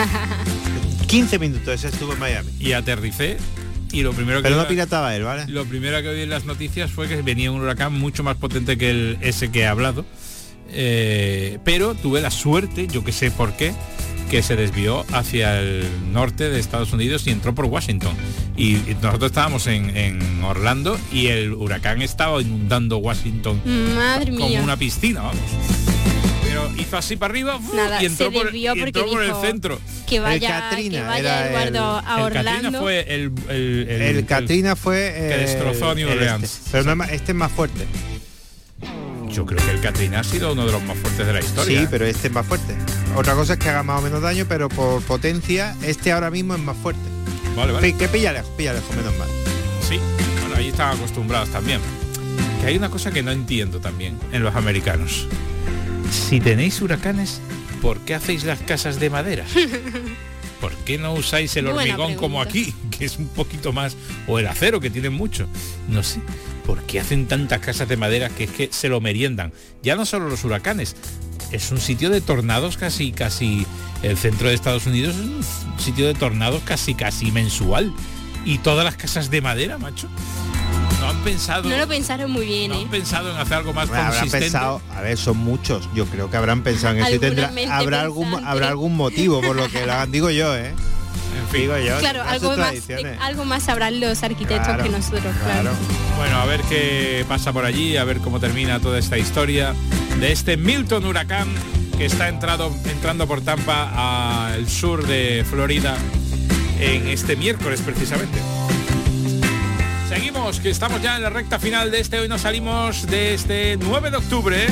quince minutos ese estuvo en Miami. Y aterricé y lo primero que Pero no vi- pirataba él, ¿vale? lo primero que vi en las noticias fue que venía un huracán mucho más potente que el ese que he hablado. Eh, pero tuve la suerte, yo que sé por qué, que se desvió hacia el norte de Estados Unidos y entró por Washington. Y, y nosotros estábamos en, en Orlando y el huracán estaba inundando Washington Madre como mía. una piscina, vamos. Pero pero hizo así para arriba ¡uf! Nada, y entró, se por, desvió y entró porque por el dijo centro. Que vaya, El Katrina que vaya era Eduardo el- a El Orlando. Katrina fue el... El, el, El Katrina fue... que eh, destrozó a New el Orleans. Este. Pero no es más- este es más fuerte. Yo creo que el Katrina ha sido uno de los más fuertes de la historia. Sí, pero este es más fuerte. Otra cosa es que haga más o menos daño, pero por potencia, este ahora mismo es más fuerte. Vale, vale. Sí, que pilla lejos, pilla lejos, menos mal. Sí, bueno, ahí están acostumbrados también. Que hay una cosa que no entiendo también en los americanos. Si tenéis huracanes, ¿por qué hacéis las casas de madera? ¿Por qué no usáis el Buena hormigón como pregunta. aquí, que es un poquito más, o el acero, que tienen mucho? No sé. ¿Por qué hacen tantas casas de madera que es que se lo meriendan? Ya no solo los huracanes, es un sitio de tornados casi, casi, el centro de Estados Unidos es un sitio de tornados casi, casi mensual. Y todas las casas de madera, macho. No han pensado, No lo pensaron muy bien, no ¿eh? han pensado en hacer algo más Bueno, habrán consistente. pensado, a ver, son muchos. Yo creo que habrán pensado en eso y Alguna tendrá, mente habrá algún pensante. habrá algún motivo por lo que lo hagan, digo yo, ¿eh? En fin. Digo yo. Claro, tendrá sus algo más, tradiciones. eh, algo más sabrán los arquitectos Claro, que nosotros, claro. claro. Bueno, a ver qué pasa por allí, a ver cómo termina toda esta historia de este Milton huracán que está entrado, entrando por Tampa al sur de Florida en este miércoles precisamente. Seguimos, que estamos ya en la recta final de este, hoy nos salimos de este nueve de octubre.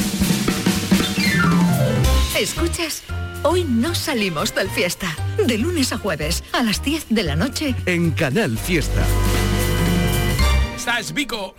¿Escuchas? Hoy no salimos del fiesta. De lunes a jueves, a las diez de la noche. En Canal Fiesta. Esta es Vico.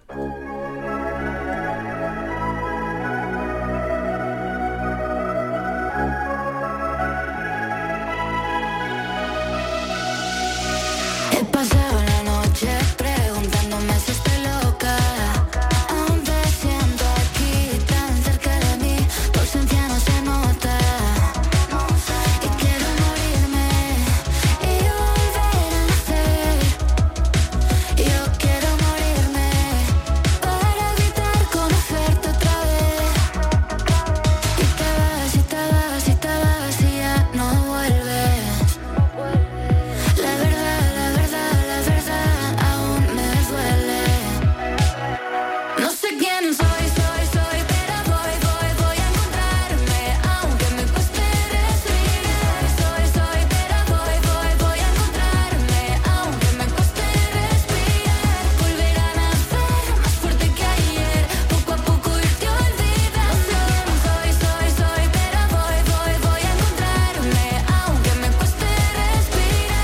He pasado la noche preguntándome si estoy loca. Aún te siento aquí, tan cerca de mí. Tu ausencia no se nota. Y quiero morirme y volver a nacer. Yo quiero morirme para evitar conocerte otra vez. Y te vas, y te vas, y te vas y ya no vuelves. La verdad, la verdad, la verdad aún me duele. No sé quién soy, soy, soy, pero voy, voy, voy a encontrarme, aunque me cueste respirar. Soy, soy, pero voy, voy, voy a encontrarme, aunque me cueste respirar. Volver a nacer más fuerte que ayer, poco a poco irte olvidando. No sé quién soy, soy, soy, pero voy, voy, voy a encontrarme, aunque me cueste respirar.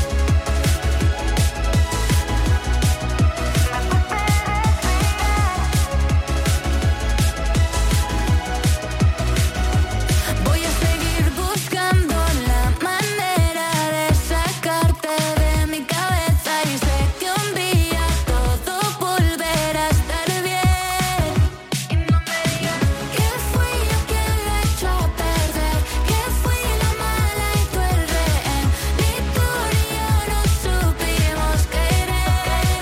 Voy a seguir buscando la manera de sacarte de mi cabeza y sé que un día todo volverá a estar bien. Y no me digas que fui yo quien lo he hecho a perder, que fui la mala y tú el rehén. Ni tú ni yo nos supimos querer.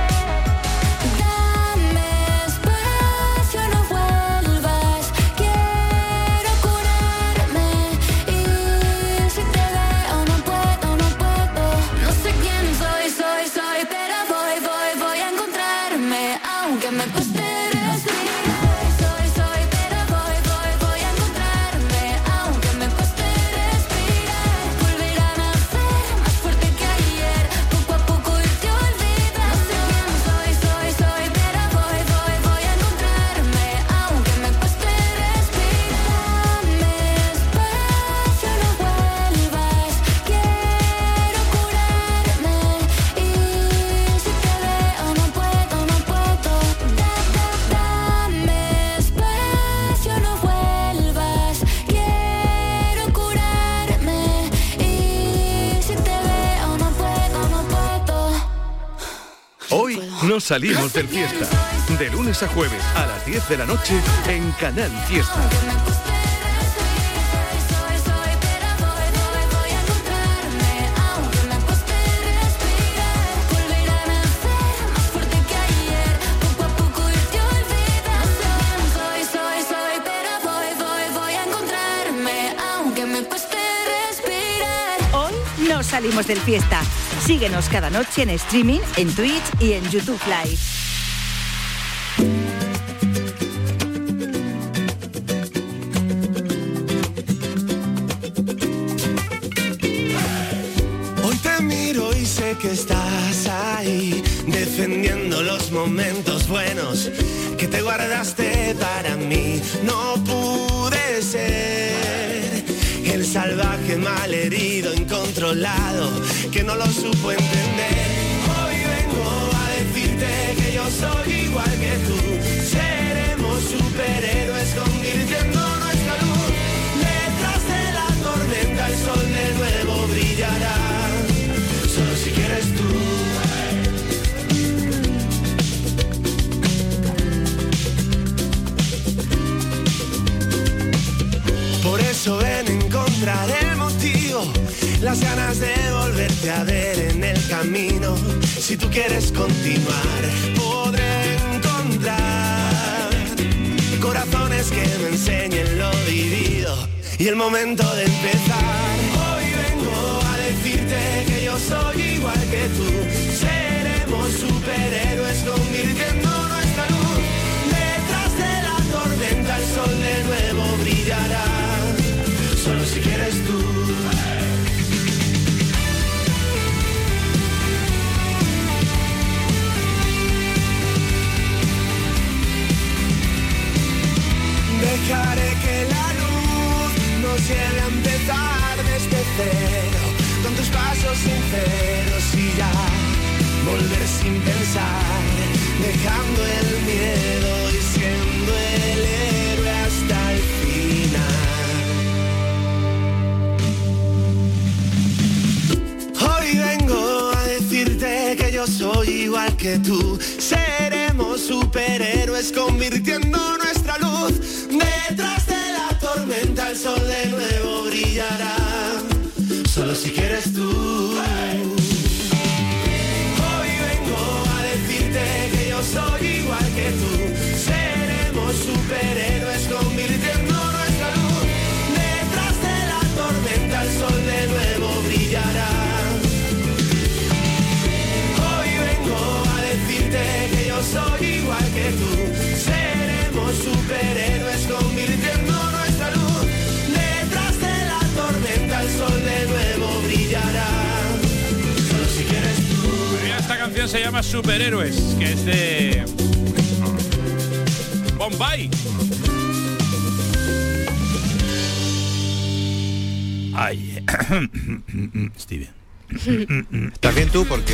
Dame espacio, no vuelvas. Quiero curarme y si te veo no puedo, no puedo. No sé quién soy, soy, soy, pero voy, voy, voy a encontrarme, aunque me cueste respirar. Soy, soy, pero voy, voy, voy a encontrarme, aunque me cueste respirar. Volver a nacer más fuerte que ayer, poco a poco irte olvidando. No sé quién soy, soy, soy, pero voy, voy, voy a encontrarme, aunque me cueste respirar. Dame espacio, no vuelvas. Quiero curarme y si te veo no puedo, no puedo. Da, da, dame espacio, no vuelvas. Quiero curarme y si te veo no puedo, no puedo. Hoy no salimos del fiesta. De lunes a jueves a las diez de la noche en Canal Fiesta. Me cueste respirar, soy, soy, pero voy, voy, voy a encontrarme, aunque me cueste respirar. Volver a nacer más fuerte que ayer, poco a poco irte olvidando. No sé quién soy, soy, soy, pero voy, voy, voy a encontrarme, aunque me cueste respirar. Hoy no salimos del fiesta. Síguenos cada noche en streaming, en Twitch y en YouTube Live. sé que estás ahí, defendiendo los momentos buenos que te guardaste para mí. No pude ser el salvaje malherido, incontrolado, que no lo supo entender. Hoy vengo a decirte que yo soy igual que tú. Seremos superhéroes convirtiendo nuestra luz. Detrás de la tormenta el sol de nuevo brillará. Solo si quieres tú. Por eso ven, encontraré el motivo, las ganas de volverte a ver en el camino. Si tú quieres continuar, podré encontrar corazones que me enseñen lo vivido y el momento de empezar. Hoy vengo a decirte que yo soy igual que tú. Seremos superhéroes convirtiendo nuestra luz. Detrás de la tormenta el sol de nuevo brillará. Solo si quieres tú. Dejaré que la luz nos lleve a empezar desde cero, con tus pasos sinceros y ya volver sin pensar, dejando el miedo y siendo el héroe hasta el final. Hoy vengo a decirte que yo soy igual que tú. Seremos superhéroes convirtiendo nuestra luz. Detrás de la tormenta el sol de nuevo brillará. Solo si quieres tú. Hoy vengo a decirte que yo soy igual que tú. Seremos superhéroes convirtiendo nuestra luz. Detrás de la tormenta el sol de nuevo brillará. Hoy vengo a decirte que yo soy igual que tú. Seremos superhéroes convirtiendo nuestra luz. Detrás de la tormenta el sol de nuevo brillará. Solo si quieres tú. Mira, esta canción se llama Superhéroes, que es de Bombay. Ay, Steven. ¿Estás bien tú? Porque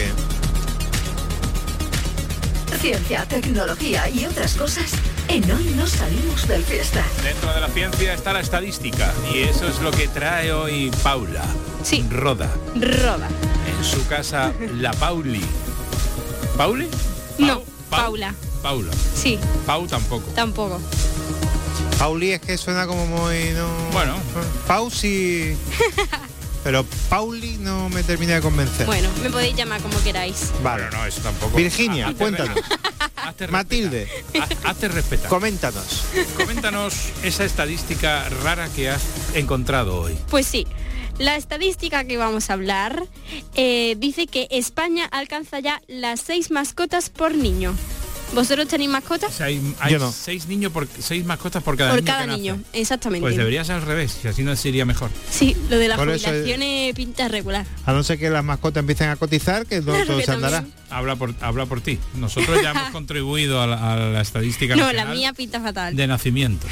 ciencia, tecnología y otras cosas en Hoy No Salimos del Fiesta. Dentro de la ciencia está la estadística y eso es lo que trae hoy Paula. Sí. Roda. Roda. En su casa, la Pauli. ¿Pauli? Pau, No, Pau, Paula. Paula. Sí. Pau tampoco. Tampoco. Pauli es que suena como muy... No... Bueno. Pau sí... Pero Pauli no me termina de convencer. Bueno, me podéis llamar como queráis. Vale, no, eso tampoco. Virginia, Hazte cuéntanos. Hazte Matilde. Haz, hazte respetar. Coméntanos. Coméntanos esa estadística rara que has encontrado hoy. Pues sí, la estadística que vamos a hablar eh, dice que España alcanza ya las seis mascotas por niño. ¿Vosotros tenéis mascotas? O sea, hay hay Yo no. seis niños por seis mascotas por cada por niño. cada que nace. niño, exactamente. Pues debería ser al revés, y así nos iría mejor. Sí, lo de las Por eso jubilaciones pinta regular. A no ser que las mascotas empiecen a cotizar, que no Claro todo que se andará. también. Habla por, habla por ti. Nosotros ya hemos contribuido a la, a la estadística No, la nacional mía pinta fatal. de nacimiento.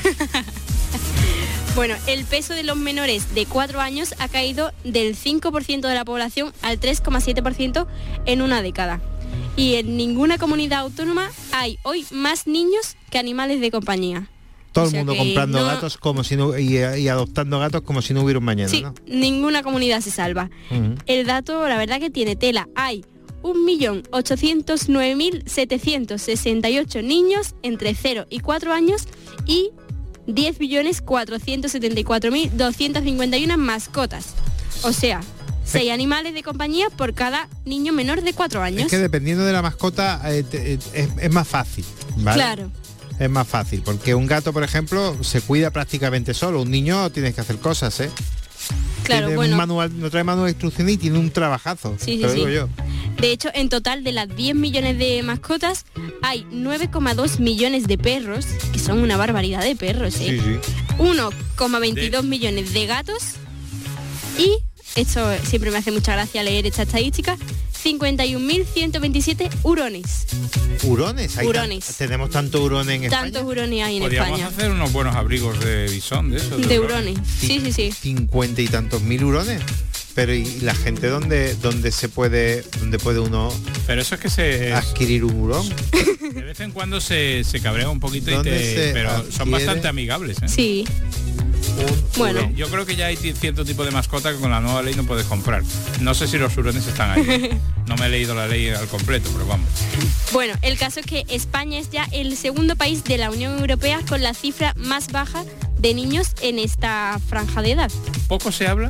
Bueno, el peso de los menores de cuatro años ha caído del cinco por ciento de la población al tres coma siete por ciento en una década. Y en ninguna comunidad autónoma hay hoy más niños que animales de compañía. Todo O el sea mundo que comprando no- gatos como si no, y, y adoptando gatos como si no hubiera un mañana, Sí, ¿no? ninguna comunidad se salva. Ujú. El dato, la verdad que tiene tela. Hay un millón ochocientos nueve mil setecientos sesenta y ocho niños entre cero y cuatro años y diez millones cuatrocientos setenta y cuatro mil doscientos cincuenta y uno mascotas. O sea, seis animales de compañía por cada niño menor de cuatro años. Es que dependiendo de la mascota eh, te- eh, es, es más fácil, ¿vale? Claro. Es más fácil, porque un gato, por ejemplo, se cuida prácticamente solo. Un niño tienes que hacer cosas, ¿eh? Claro, Tiene bueno. un manual, no trae manual de instrucciones y tiene un trabajazo. Sí, sí, te lo digo sí. yo. De hecho, en total de las diez millones de mascotas, hay nueve coma dos millones de perros, que son una barbaridad de perros, ¿eh? Sí, sí. uno coma veintidós millones de gatos y, esto siempre me hace mucha gracia leer esta estadística, cincuenta y un mil ciento veintisiete hurones. ¿Hurones? ¿Hay Hurones. tan- ¿Tenemos tantos hurones en España? Tantos hurones hay en Podríamos España. hacer unos buenos abrigos de bisón de esos. De hurones. Sí, sí, sí. Cincuenta y tantos mil hurones. Pero ¿y la gente dónde, dónde se puede, dónde puede uno Pero eso es que se adquirir un hurón? de vez en cuando se, se cabrea un poquito y ¿Dónde te, se pero son adquiere? bastante amigables, ¿eh? Sí. Bueno. Yo creo que ya hay cierto tipo de mascota que con la nueva ley no puedes comprar. No sé si los hurones están ahí. No me he leído la ley al completo, pero vamos. Bueno, el caso es que España es ya el segundo país de la Unión Europea con la cifra más baja de niños en esta franja de edad. Poco se habla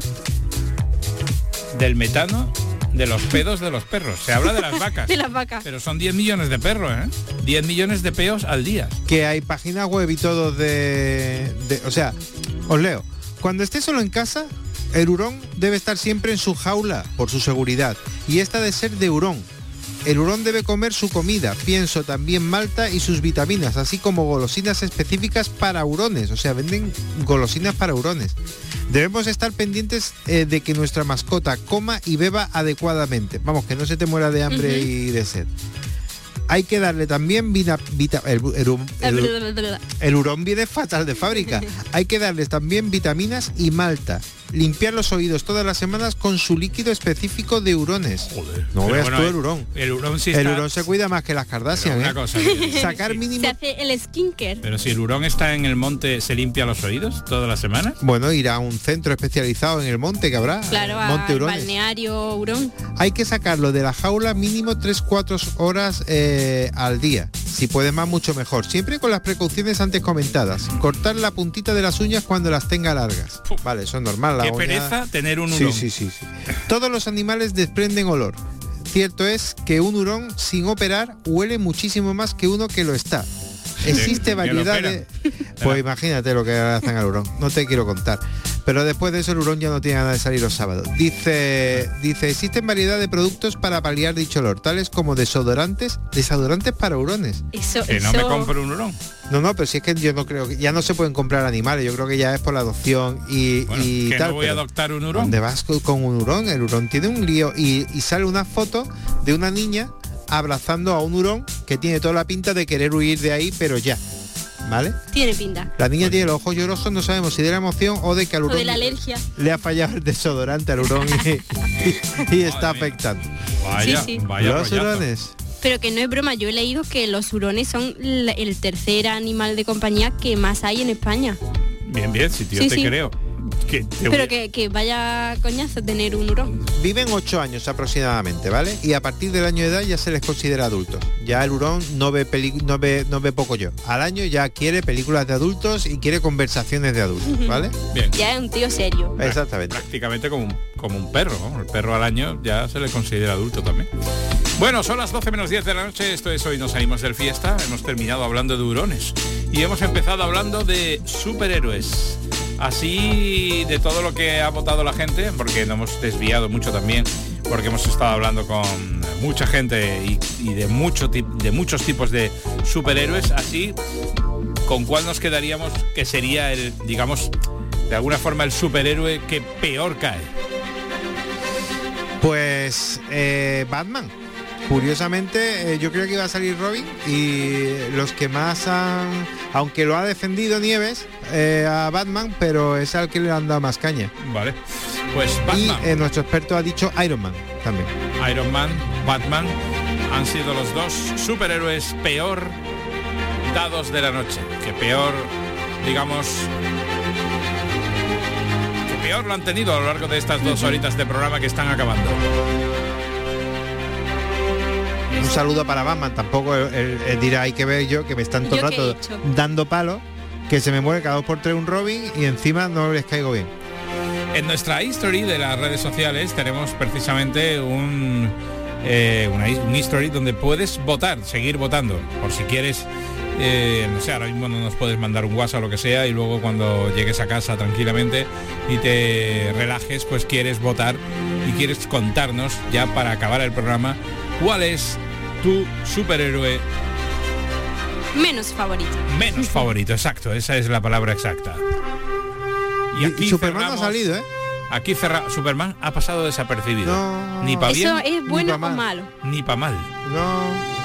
del metano de los pedos de los perros. Se habla de las vacas. De las vacas. Pero son diez millones de perros, ¿eh? diez millones de peos al día. Que hay páginas web y todo de, de... O sea, os leo. Cuando esté solo en casa, el hurón debe estar siempre en su jaula por su seguridad. Y esta de ser de hurón. El hurón debe comer su comida, pienso también malta y sus vitaminas, así como golosinas específicas para hurones. O sea, venden golosinas para hurones. Debemos estar pendientes eh, de que nuestra mascota coma y beba adecuadamente. Vamos, que no se te muera de hambre Ujú. y de sed. Hay que darle también vina, vita, el, el- el- el hurón viene fatal de fábrica. Hay que darles también vitaminas y malta. Limpiar los oídos todas las semanas con su líquido específico de hurones. No Pero veas bueno, tú el- el hurón. el hurón sí El está- hurón se cuida más que las Kardashian, Pero una ¿eh? cosa, Sacar sí. mínimo... Se hace el skincare. Pero si el hurón está en el monte, ¿se limpia los oídos toda la semana? Bueno, ir a un centro especializado en el monte que habrá. Claro, Monte al Hurones. balneario hurón. Hay que sacarlo de la jaula mínimo tres cuatro horas eh, al día. Si puede más, mucho mejor. Siempre con las precauciones antes comentadas. Cortar la puntita de las uñas cuando las tenga largas. Vale, eso es normal. La Qué uña- pereza tener un Sí, hurón. sí, sí, sí. Todos los animales desprenden olor. Cierto es que un hurón sin operar huele muchísimo más que uno que lo está. Existe que lo variedad operan. de... Pues imagínate lo que hacen al hurón. No te quiero contar. Pero después de eso el hurón ya no tiene ganas de salir los sábados. Dice, dice, existen variedad de productos para paliar dicho olor, tales como desodorantes, desodorantes para hurones. Eso, Que no eso... me compro un hurón. No, no, pero si es que yo no creo que ya no se pueden comprar animales, yo creo que ya es por la adopción y, Bueno, y que tal. no voy a pero adoptar un hurón. ¿dónde vas con, con un hurón? El hurón tiene un lío y, y sale una foto de una niña abrazando a un hurón que tiene toda la pinta de querer huir de ahí, pero ya. ¿Vale? Tiene pinta. La niña tiene los ojos llorosos, no sabemos si de la emoción o de que al O hurón de la alergia. le ha fallado el desodorante al hurón y, y- y está afectando. Vaya, Sí, sí. vaya Los rollazo. hurones. Pero que no es broma, yo he leído que los hurones son la- el tercer animal de compañía que más hay en España. Bien, bien, si tío Sí, te sí. creo. Que te voy Pero a- que, que vaya coñazo tener un hurón. Viven ocho años aproximadamente, ¿vale? Y a partir del año de edad ya se les considera adultos. Ya el hurón no ve peli- no ve no ve poco yo. Al año ya quiere películas de adultos y quiere conversaciones de adultos, ¿vale? Bien. Ya es un tío serio. Exactamente. Prácticamente como un, como un perro, ¿no? El perro al año ya se le considera adulto también. Bueno, son las doce menos diez de la noche, esto es Hoy nos salimos del fiesta, hemos terminado hablando de hurones y hemos empezado hablando de superhéroes. Así de todo lo que ha votado la gente, porque nos hemos desviado mucho también, porque hemos estado hablando con mucha gente y, y de, mucho, tip- de muchos tipos de superhéroes, así, ¿con cuál nos quedaríamos que sería el, digamos, de alguna forma el superhéroe que peor cae? Pues eh, Batman. Curiosamente, eh, yo creo que iba a salir Robin y los que más han, aunque lo ha defendido Nieves eh, a Batman, pero es al que le han dado más caña. Vale, pues Y Batman, eh, nuestro experto ha dicho Iron Man también. Iron Man, Batman han sido los dos superhéroes peor dados de la noche, que peor, digamos, que peor lo han tenido a lo largo de estas dos horitas de programa que están acabando. Un saludo para Batman, tampoco él, él- él dirá hay que ver yo que me están todo el ¿Yo qué he rato hecho? dando palos, que se me muere cada dos por tres un Robin y encima no les caigo bien. En nuestra history de las redes sociales tenemos precisamente un, eh, una, un history donde puedes votar, seguir votando, por si quieres, eh, no sé, ahora mismo no nos puedes mandar un WhatsApp o lo que sea y luego cuando llegues a casa tranquilamente y te relajes, pues quieres votar y quieres contarnos ya para acabar el programa cuál es tu superhéroe Menos favorito. menos favorito, exacto, esa es la palabra exacta. Y aquí Superman no ha cerramos- salido, ¿eh? Aquí cerra Superman ha pasado desapercibido. No. Ni para bien. Eso es bueno o mal. malo. Ni para mal. No.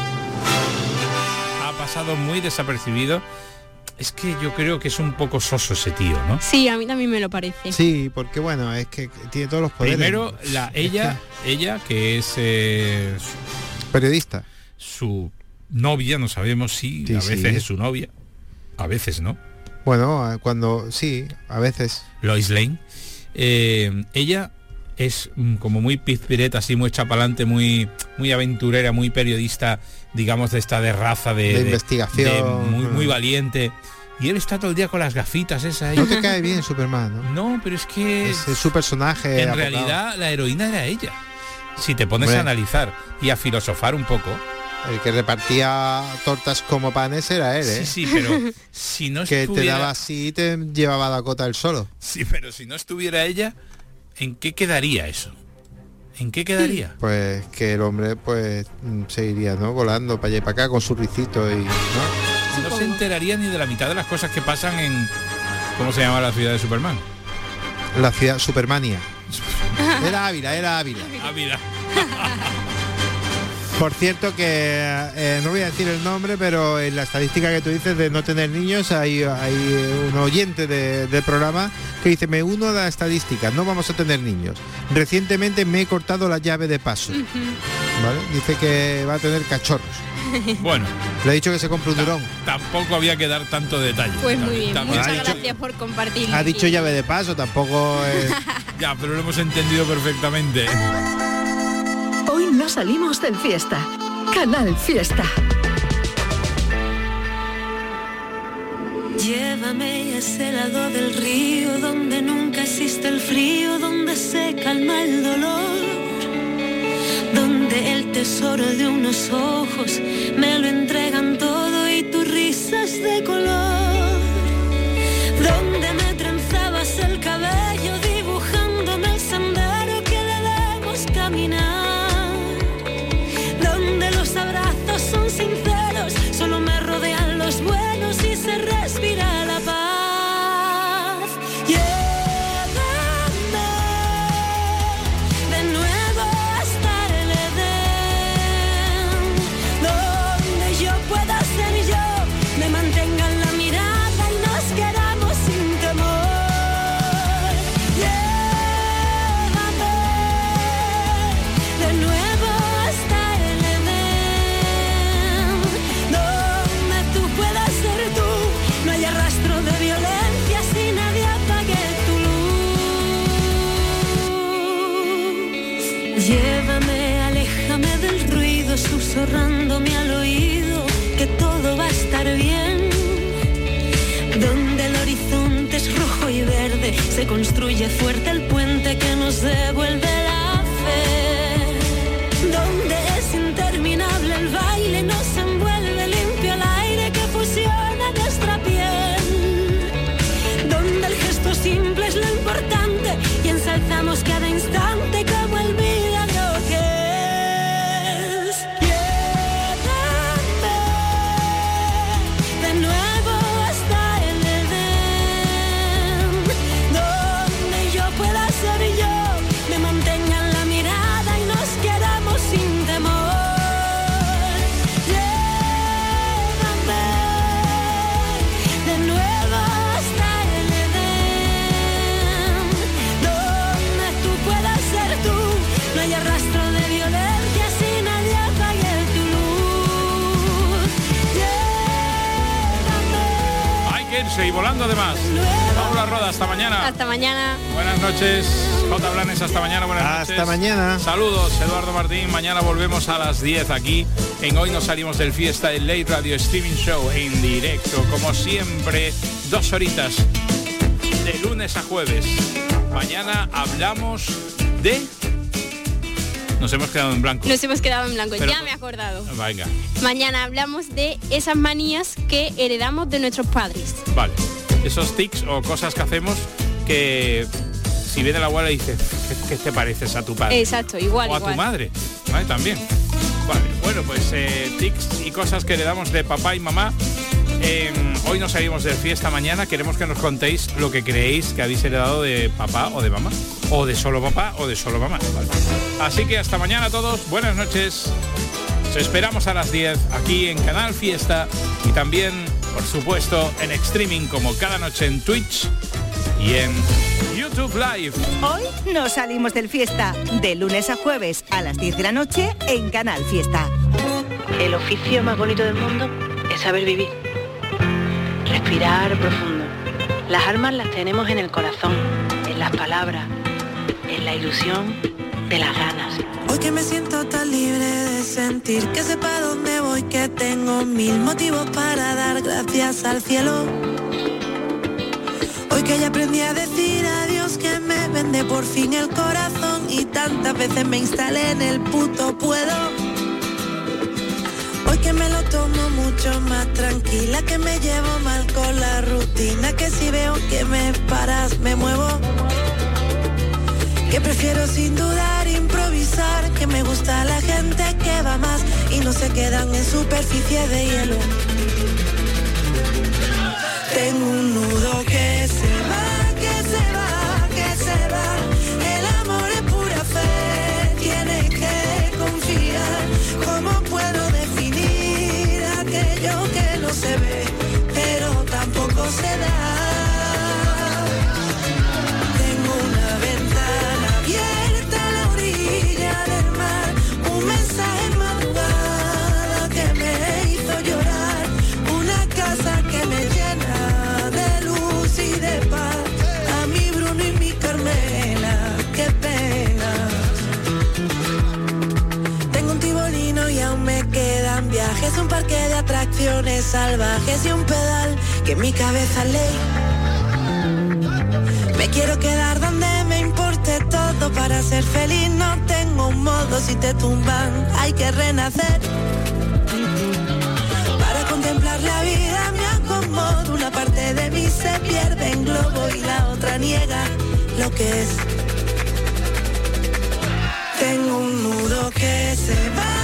Ha pasado muy desapercibido. Es que yo creo que es un poco soso ese tío, ¿no? Sí, a mí también me lo parece. Sí, porque bueno, es que tiene todos los poderes. Primero, la ella, ella que es eh, periodista. Su novia, no sabemos si Sí, a veces sí. es su novia, a veces no. Bueno, cuando sí, a veces. Lois Lane. Eh, ella es mm, como muy pizpireta, así muy chapalante, muy muy aventurera, muy periodista, digamos de esta de raza de, De de- investigación. de muy muy Mm. valiente. Y él está todo el día con las gafitas esas. No te cae bien Superman, ¿no? No, pero es que Es, es su personaje. en apocado. realidad la heroína era ella. Si te pones Hombre. a analizar y a filosofar un poco. El que repartía tortas como panes era él, ¿eh? Sí, sí, pero si no que estuviera... te daba así y te llevaba a Dakota él solo. Sí, pero si no estuviera ella, ¿en qué quedaría eso? ¿En qué quedaría? Pues que el hombre pues mm, seguiría, ¿no? Volando para allá y para acá con su ricito y, ¿no? No se enteraría ni de la mitad de las cosas que pasan en... ¿Cómo se llama la ciudad de Superman? La ciudad Supermania. Era Ávila, era Ávila. Ávila. Por cierto que eh, no voy a decir el nombre, pero en la estadística que tú dices de no tener niños hay, hay un oyente de- del programa que dice, me uno a la estadística, no vamos a tener niños. Recientemente me he cortado la llave de paso. ¿Vale? Dice que va a tener cachorros. Bueno, Le he dicho que se compre un durón. tampoco había que dar tanto detalle. Pues muy bien, También- muchas ha dicho- gracias por compartir. Ha dicho llave de paso, tampoco es... Ya, pero lo hemos entendido perfectamente. Hoy no salimos del fiesta. Canal Fiesta. Llévame a ese lado del río donde nunca existe el frío, donde se calma el dolor, donde el tesoro de unos ojos me lo entregan todo y tu risa es de color, donde me trenzabas el cabello dibujándome el sendero que debemos caminar, donde los abrazos son sinceros, solo me rodean los buenos y se respira la paz. Llévame de nuevo hasta el Edén, donde yo pueda ser yo, me mantenga en la mirada y nos queramos sin temor. Llévame de nuevo hasta el Edén, donde tú puedas ser tú, no haya rastro de violencia si nadie apague tu luz. Llévame, aléjame del ruido, susurrándome al oído que todo va a estar bien, donde el horizonte es rojo y verde, se construye fuerte el puente que nos devuelve la fe, donde es interminable el baile, nos envuelve limpio el aire que fusiona nuestra piel, donde el gesto simple es lo importante y ensalzamos cada instante como el milagro que es. Llévame de nuevo hasta el Edén, donde yo pueda ser yo, me mantenga en la mirada y nos queramos sin temor. Llévame de nuevo hasta el Edén, donde tú puedas ser tú, no haya rastro de violencia si nadie apague tu luz. Llévame. Hay que irse y volando además. Paula Roda, hasta mañana. Hasta mañana. Buenas noches. J. Blanes, hasta mañana. Buenas Hasta noches. mañana. Saludos, Eduardo Martín. Mañana volvemos a las diez aquí en Hoy Nos Salimos del Fiesta, el Late Radio Streaming Show en directo. Como siempre, dos horitas de lunes a jueves. Mañana hablamos de... Nos hemos quedado en blanco. Nos hemos quedado en blanco, Pero- ya me he acordado. Venga, Mañana hablamos de esas manías que heredamos de nuestros padres. vale. Esos tics o cosas que hacemos que si viene la abuela y dice, ¿qué, qué te pareces a tu padre? Exacto, igual, o a igual. tu madre, ¿vale? También. Vale, bueno, pues eh, tics y cosas que heredamos de papá y mamá Eh, hoy nos salimos de fiesta, mañana queremos que nos contéis lo que creéis que habéis heredado de papá o de mamá, o de solo papá o de solo mamá, ¿vale? Así que hasta mañana a todos, buenas noches. Os esperamos a las diez aquí en Canal Fiesta y también, por supuesto, en streaming como cada noche en Twitch y en YouTube Live. Hoy nos salimos del Fiesta, de lunes a jueves a las diez de la noche en Canal Fiesta. El oficio más bonito del mundo es saber vivir. Respirar profundo. Las almas las tenemos en el corazón, en las palabras, en la ilusión de las ganas. Hoy que me siento tan libre de sentir, que sepa dónde voy, que tengo mil motivos para dar gracias al cielo. Hoy que ya aprendí a decir adiós, que me vende por fin el corazón y tantas veces me instalé en el puto puedo. Hoy que me lo tomo mucho más tranquila, que me llevo mal con la rutina, que si veo que me paras me muevo. Que prefiero sin dudar improvisar, que me gusta la gente que va más y no se quedan en superficie de hielo. Tengo un nudo que se va, que se va, que se va. El amor es pura fe, tienes que confiar. ¿Cómo puedo definir aquello que no se ve, pero tampoco se da? Tengo una ventana abierta a la orilla del mar, un mensaje madrugada que me hizo llorar, una casa que me llena de luz y de paz, a mi Bruno y mi Carmela, qué pena. Tengo un tibolino y aún me quedan viajes, un parque de atracciones salvajes y un pedal que en mi cabeza ley. Me quiero quedar donde me importe todo para ser feliz, no tengo un modo, si te tumban hay que renacer. Para contemplar la vida me acomodo, una parte de mí se pierde en globo y la otra niega lo que es. Tengo un nudo que se va,